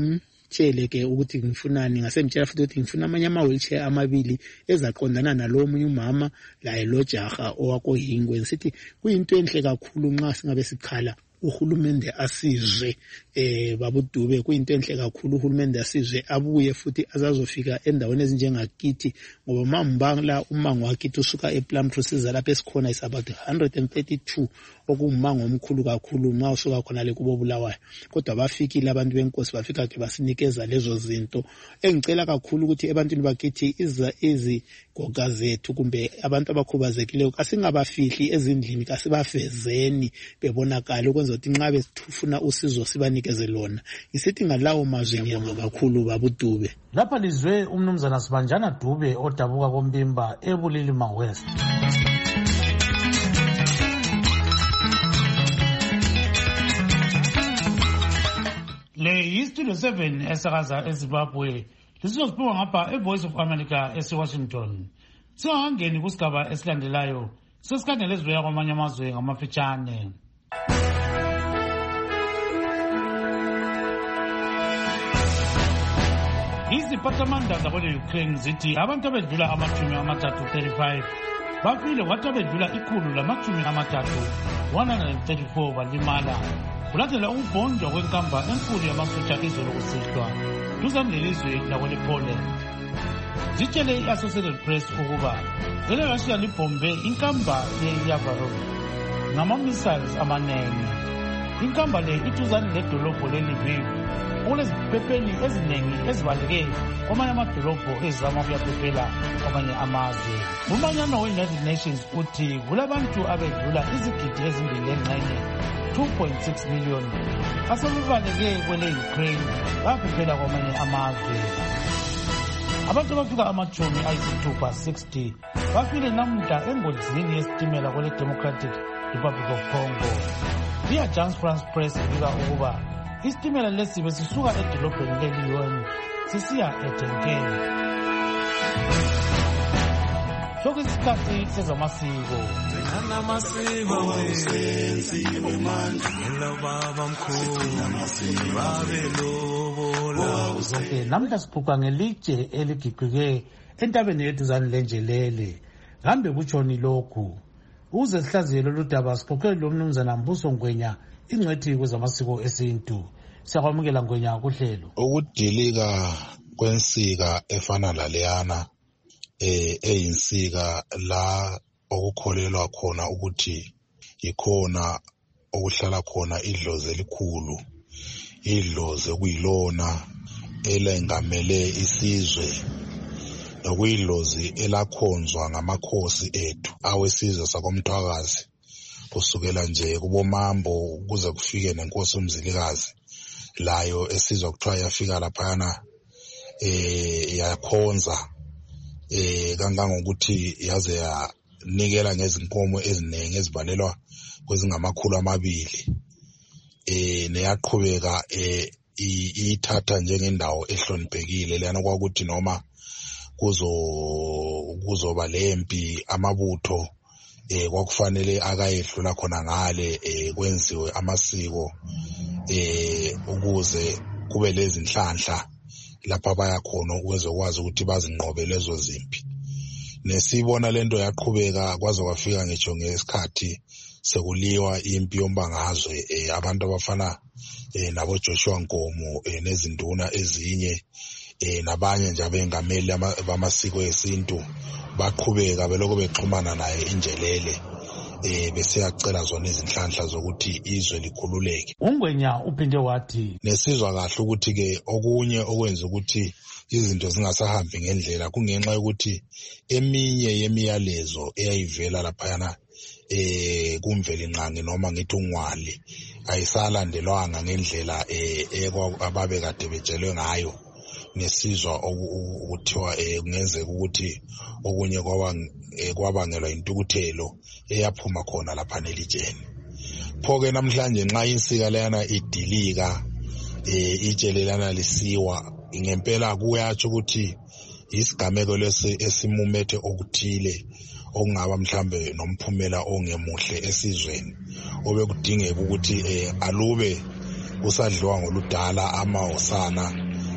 ngisitshele ke ukuthi ngifunani ngase ngitshela futhi ukuthi ngifuna amanye ama-wheelchair amabili ezaqondana nalo omunye umama laye lo jaha owakohingwe ngisithi kuyinto enhle kakhulu nxa singabe sikhala uhulumende asizwe eh babudube kuyinto enhle kakhulu uhulumende asizwe abuye futhi azazofika endaweni ezinjengakithi ngoba mambala umango wakithi usuka ePlumtree siza lapha esikhona is about one hundred thirty-two okumango omkhulu kakhulu nxa usuka khona le kubo Bulawayo kodwa bafikile abantu benkosi bafika ke basinikeza lezo zinto engicela kakhulu ukuthi ebantwini bakithi iza izigoga zethu kumbe abantu abakhubazekileyo kasingabafihli ezindlini kasibafezeni bebonakala ukwenza ukuthi nxa besifuna usizo sibanikeze lona isithi ngalawo mazwi ngiyabonga kakhulu babudube lapha lizwe umnumzana Sibanjana Dube odabuka koMbimba eBulilima West. Le yistudio seven esakaza eZimbabwe lisizosiphuma ngapha eVoice of America eSwashington. Singangeni kusigaba esilandelayo sesikhangele ezivela kwamanye amazwe ngamafitshane. Iziphathamandla zakwele-Ukraine zithi abantu abedlula amachumi amathathu thirty-five bafile kwathi abedlula ikhulu lamachumi amathathu one hundred thirty-four balimala kulandela ukubhonjwa kwenkamba enkulu yamasotsha izolo kusihlwa duzane lelizwe lakwele-Poland. Zitshele i-Associated Press ukuba ele-Russia libhombe inkamba ye-Yavarov ngama-missiles amanene. Inkamba le iduzane ledolobho le-Lviv okuleziphepheli eziningi ezibaleke kwamanye amadolobho ezizama ukuyaphephela kwamanye amazwe. Umanyano we-United Nations uthi kulabantu abedlula izigidi ezimbili lengxenye two point six million asebebaleke kwele-Ukraine baphephela kwamanye amazwe. Abantu abafika amachumi ayisithupha sixty bafile namuhla engozini yesitimela kwele-Democratic Republic of Congo. I-Agence France Press ibika ukuba isitimela lesi besisuka edolobheni le-Lyon sisiya eThekwini. Sokuyisikhathi sezamasiko. Anamasiko wesenziwe manje elobaba mkhulu babelobola uzonke namhla siphupha ngelitshe eligiqike entabeni yeduzane lenjelele. Kambe kutshoni lokhu? Uze sihlaziye lolu daba sixoxele lo mnumzana Mbuso Ngwenya ingcwethi kwezamasiko esintu. Siyakwamukela Ngwenya kuhlelo. Ukudilika kwensika efana laleyana eh eyinsika la okukholelwa khona ukuthi ikhona okuhlala khona idlozi elikhulu, idlozi kuyilona elengamele isizwe nokuyidlozi elakhonzwa ngamakhosi ethu awesizwe sakomthwakazi kusukela nje kubomambo kuze kufike nenkosi uMzilikazi layo esizwa kuthiwa yafika laphana eh yakhonza eh kangangokuthi yaze yanikela ngezinkomo eziningi ezibalelwa kwezingamakhulu amabili eh neyaqhubeka eh ithatha njengendawo ehloniphekile lana kwakuthi noma kuzo kuzoba lempi amabutho eh kwakufanele akayedlula khona ngale eh kwenziwe amasiko eh ukuze kube lezi inhlanhla lapha baya khona ukwezokwazi ukuthi bazinqobe lezo zimpi. Nesibona lento yaqhubeka kwaze kwafika ngitsho ngesikhathi sekuliwa impi yombangazwe eh abantu abafana eh nabo Joshua Nkomo eh nezinduna ezinye eh nabanye nje abengameli bamasiko esintu baqhubeka beloko bexhumana naye injelele eh bese yacela zona izinhlanhla zokuthi izwe likhululeke. Ungwenya uphinde wathi nesizwa kahle ukuthi ke okunye okwenza ukuthi izinto zingasahambi ngendlela kungenxa yokuthi eminye yemiyalezo eyayivela laphayana eh kumveli nqangi noma ngithi ungwali ayisalandelwanga ngendlela eh ababe kade betshelwe ngayo. Nesizwa ukuthiwa eh kungenzeka ukuthi okunye kwaba kwabangelwa intukuthelo eyaphuma khona lapha nelitsheni. Phoke namhlanje nxa insika leyana idilika eh itshelelana lisiwa ngempela kuyatsho ukuthi isigameko lesi esimumethe okuthile okungaba mhlambe nomphumela ongemuhle esizweni obekudingeka ukuthi eh alube kusadliwa ngoludala amahosana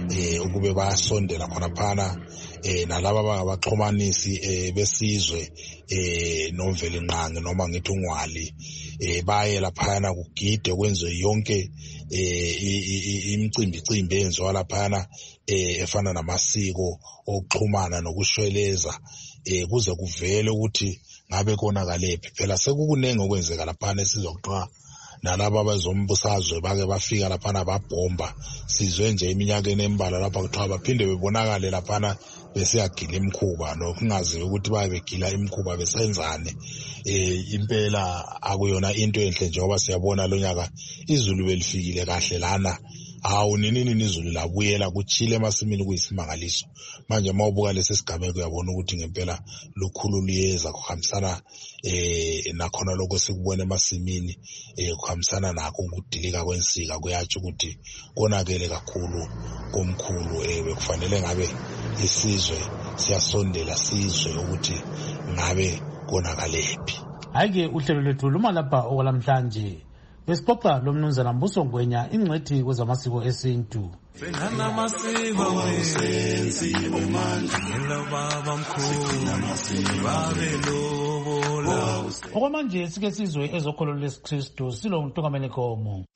eh ukube bayasondela khona phana eh nalabo abangabaxhumanisi eh besizwe eh nomveli nqangi noma ngithi ungwali eh baye laphana kugide kwenziwe yonke eh imicimbi cimbi enziwa laphana eh efana namasiko okuxhumana nokushweleza eh kuze kuvele ukuthi ngabe konakalephi phela sekukunenge okwenzeka laphana esizokuthiwa nalabo abazombusazwe bake bafika laphana babhomba sizwe nje iminyakeni emibala lapha kuthiwa baphinde bebonakale laphana besiyagila imkhuba nokungaziwe ukuthi baye begila imkhuba besenzane eh impela akuyona into enhle njengoba siyabona lo nyaka izulu belifikile kahle lana awu ninini izulu labuyela kuchile emasimini kuyisimangaliso manje mawubuka lesi sigameko uyabona ukuthi ngempela lukhulu liyeza kuhambisana eh nakhona lokho sikubona emasimini eh kuhambisana nakho ukudilika kwensika kuyatsho ukuthi konakele kakhulu komkhulu eh bekufanele ngabe isizwe siyasondela sizwe ukuthi ngabe konakalephi. Hayike uhlelo lwethu luma lapha okwalamhlanje besixoxa lo mnumzana Mbuso Ngwenya ingcwethi kwezamasiko esintu. Senana masiko wesensi wemandla ngelo baba mkhulu babe lobola. Okwamanje sike sizwe ezokholo lesikristu silo Ntungameni Khomo.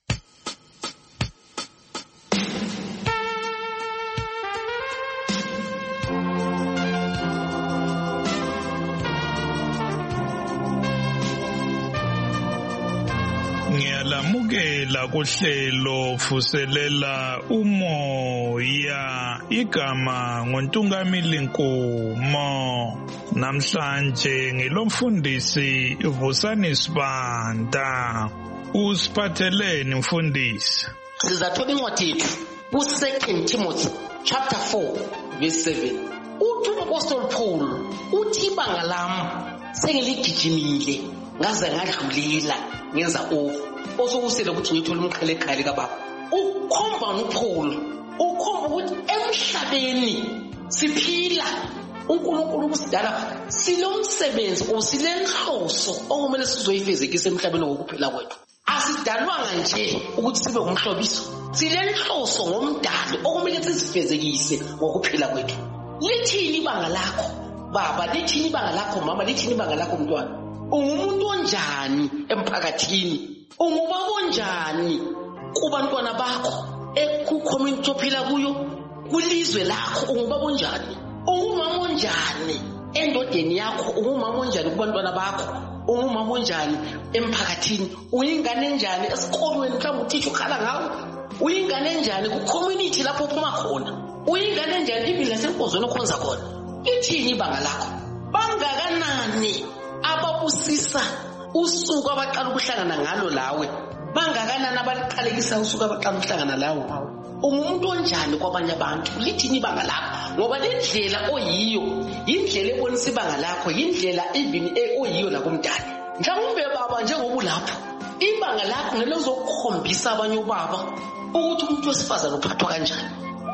Ngiyalamukela kuhlelo vuselela umoya igama ngoNtungamili Nkomo. Namhlanje ngilomfundisi Vusani Sibanda. Usiphatheleni mfundisi? Sizathola incwadi yethu ku Second Timothy chapter four verse seven. Uthi uApostle Paul uthi ibanga lami sengiligijimile ngaze ngadlulila ngenza ofu osokusele ukuthi ngithola umqhelekhali kaBaba. Ukhomba noPaul ukhomba ukuthi emhlabeni siphila uNkulunkulu usidala silomsebenzi osilenhloso okumele sizoyifezekisa emhlabeni wokuphila kwethu. Asidalwanga nje ukuthi sibe umhlobiso, silenhloso ngomdali okumele sizifezekise ngokuphila kwethu. Lithini ibanga lakho baba, lithini ibanga lakho mama, lithini ibanga lakho mntwana? Ungumuntu onjani emphakathini? Ungubaba onjani kubantwana bakho ekucommunity ophila kuyo, kulizwe lakho? Ungubaba onjani? Ungumama onjani endodeni yakho? Ungumama onjani kubantwana bakho? Ungumama onjani emphakathini? Uyingane enjani esikolweni mhlawumbe uthisha ukhala ngawe? Uyingane enjani ku-community lapho uphuma khona? Uyingane enjani ibili lasenkonzweni okhonza khona? Lithini ibanga lakho? Bangakanani ababusisa usuku abaqala ukuhlangana ngalo lawe? Bangakanani abaliqalekisa usuku abaqala ukuhlangana lawe? Umuntu onjani kwabanye abantu? Lithini ibanga lakho? Ngoba lendlela oyiyo indlela ebonisa ibanga lakho, indlela even oyiyo la kumdali. Mhlawumbe baba njengoba ulapho ibanga lakho ngelozokukhombisa abanye ubaba ukuthi umuntu wesifazana uphathwa kanjani.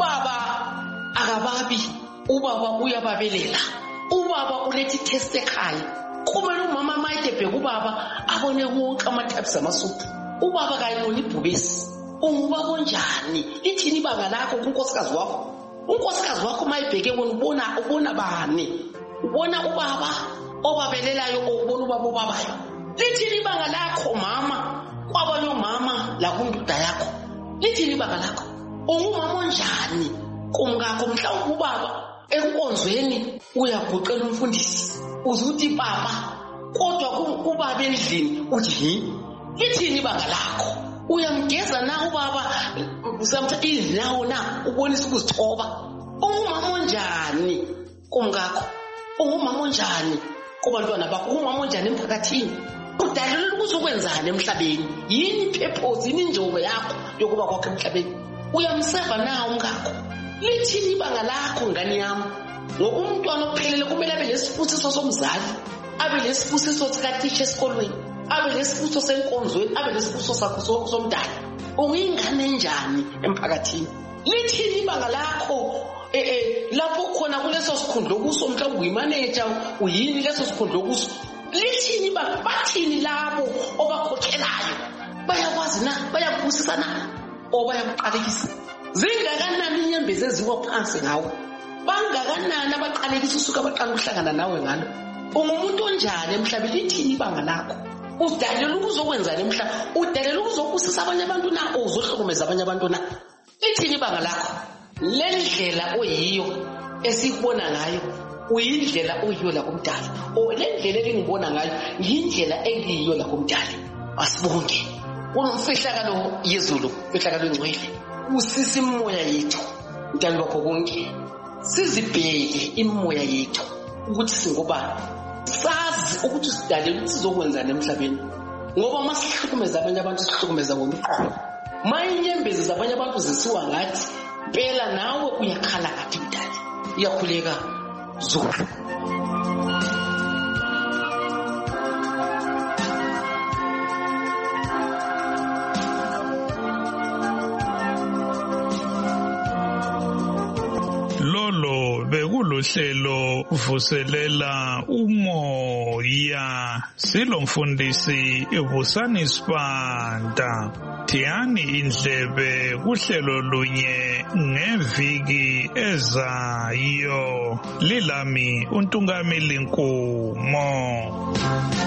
Baba akababi, ubaba uyababelela, ubaba ulethi test ekhaya. Kumele umama mayide bheka ubaba abone wonke ama-types amasuphu. Ubaba kayibona ibhubesi. Ungubaba onjani? Lithini ibanga lakho kunkosikazi wakho? Unkosikazi wakho mayibheke wena ubona ubona bani? Ubona ubaba obabelelayo, ubona ubaba obabayo? Lithini ibanga lakho mama kwabanye omama la kundoda yakho? Lithini ibanga lakho? Ungumama onjani kumngakho? Mhlawumbe ubaba enkonzweni uyaguqela umfundisi uzuthi baba, kodwa ubaba endlini uthi lithini ibanga lakho? Uyamgeza na ubaba usamthatha indlawo na ubonisa ukuzithoba? Ungumama onjani kumngakho? Ungumama onjani kubantwana bakho? Ungumama onjani emphakathini? Udalelwe ukuthi ukwenzani emhlabeni? Yini purpose, yini injongo yakho yokuba kwakho emhlabeni? Uyamseva na umngakho? Lithini ibanga lakho ngani yami? Ngoba umntwana ophelele kumele abe lesifusiso somzali, abe lesifusiso sikatitsha esikolweni, abe lesifusiso senkonzweni, abe lesifusiso sakho somdala. Uyingane enjani emphakathini? Lithini ibanga lakho eh eh lapho khona kuleso sikhundlo kuso, mhlawumbe uyimanager, uyini leso sikhundlo kuso? Lithini ibanga? Bathini labo obakhokhelayo? Bayakwazi na? Bayabusisa na? O bayakuqalekisa? zingakanani inyembezi eziwa phansi ngawe, bangakanani abaqalekisa usuka abaqala ukuhlangana nawe ngalo. Ungumuntu onjani emhlabeni, lithini ibanga lakho? Udalela ukuzokwenzana emhlabeni, udalela ukuzobusisa abanye abantu na, uzohlukumeza abanye abantu na? Lithini ibanga lakho? Le ndlela oyiyo esikubona ngayo uyindlela oyiyo la kumdala, o le ndlela engibona ngayo yindlela engiyiyo la kumdala. Asibonke umfihlakalo yezulu, umfihlakalo engcwele usisi imoya yethu. Mntwana bakho konke sizibheke imoya yethu ukuthi singobani, sazi ukuthi sidalela ukuthi sizokwenzana emhlabeni, ngoba masihlukumeza abanye abantu sihlukumeza ngomqondo. Mayinyembezi zabanye abantu zisiwa ngathi phela nawe uyakhala ngathi mdala, iyakhuleka Zulu. Lolo bekuluhlelo vuselela umoya, silomfundisi Vusani Sibanda. Thiyani indlebe kuhlelo lunye ngeviki ezayo. Lilami uNtungamili Nkumo.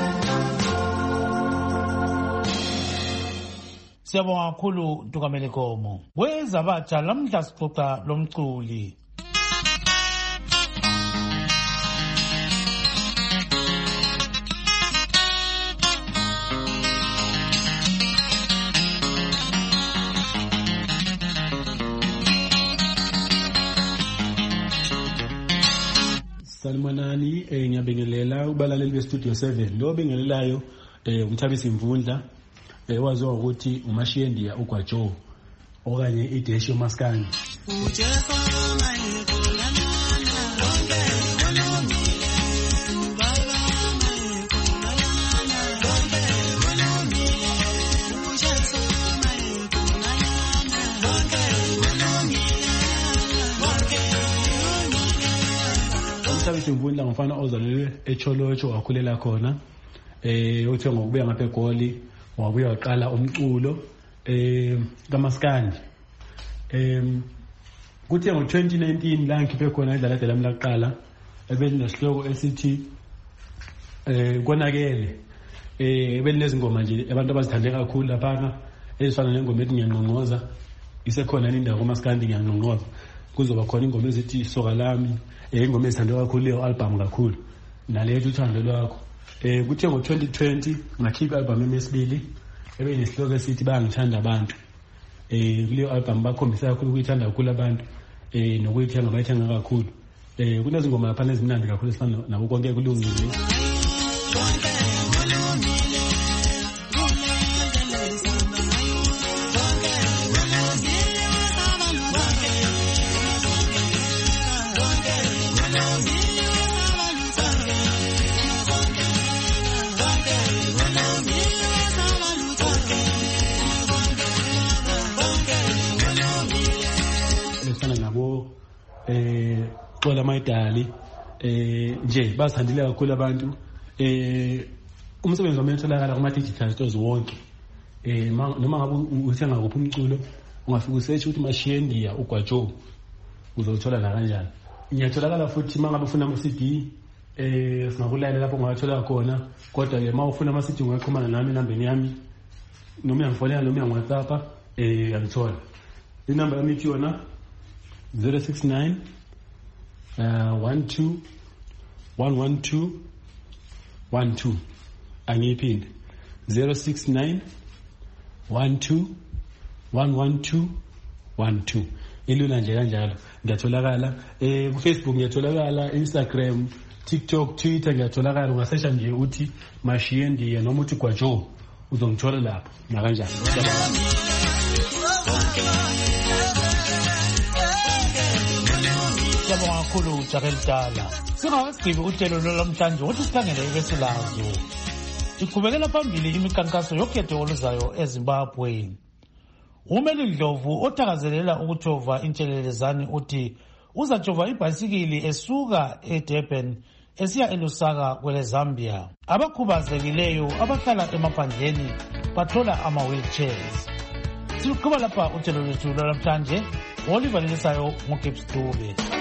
Siyabonga kakhulu Ntungamili Nkumo. Wezabatsha lamhla sixoxa lomculi. Salmanani eh ngiyabingelela ubalaleli be Studio seven. Lo bingelelayo eh uMthabisi Mvundla eh waziwa ukuthi uMashiyendiya uGwajo okanye iDesho Maskandi. Mvundla ngumfana ozalelwe eCholocho wakhulela khona, eh uthe ngokubuya ngapha eGoli wabuya waqala umculo eh kaMaskandi. Em kuthe ngo twenty nineteen la ngikhiphe khona idlala lami laqala ebelinesihloko esithi eh konakele, eh belinezingoma nje abantu abazithande kakhulu lapha ezifana nengoma ethi ngiyanqonqoza, isekhona indawo kaMaskandi ngiyanqonqoza. Kuzoba khona ingoma ezithi soka lami, eh ingoma ezithandwa kakhulu leyo album kakhulu naleyo uthando lwakho. Eh kuthe ngo twenty twenty ngakhipha album emesibili ebenesihloko esithi bangithanda abantu. Eh kuleyo album bakhombisa kakhulu ukuyithanda kakhulu abantu, eh nokuyithenga bayithenga kakhulu. Eh kunezingoma lapha ezimnandi kakhulu esifana nabo konke kulungile. Eh xola mayidali eh nje bazithandile kakhulu abantu. Eh umsebenzi wami utholakala kuma digital stores wonke. Eh noma ngabe uthenga kuphi umculo ungafika usearch ukuthi Mashiyendiya uGwajo uzothola la kanjani. Ngiyatholakala futhi mangabe ufuna ama C D eh singakulayela lapho ungathola khona, kodwa ke mawufuna ama C D ungaxhumana nami enambeni yami noma uyangifonela noma uyangi-WhatsApp eh uyangithola. Inamba yami ithi yona zero six nine uh one two one one two one two. Angiphinde zero six nine one two one one two one two. Ilula nje kanjalo. Ngiyatholakala eh ku Facebook, ngiyatholakala Instagram, TikTok, Twitter, ngiyatholakala. Ungasesha nje uthi Mashiyendiya noma uthi Gwajo uzongithola lapho na kanjani. Siyabonga kakhulu Jakelidala. Singakagqibi uhlelo lomhlanje ukuthi sikhangele ibesilazo. Iqhubekela phambili imikhankaso yokhetho oluzayo eZimbabwe. Umeli Ndlovu othakazelela ukujova intshelelezane uthi uzajova ibhasikili esuka eDurban esiya eLusaka kwele Zambia. Abakhubazekileyo abahlala emaphandleni bathola ama wheelchairs. siluqhuba lapha uthelo lwethu lwalamhlanje olivalelisayo ngoGibs Dube.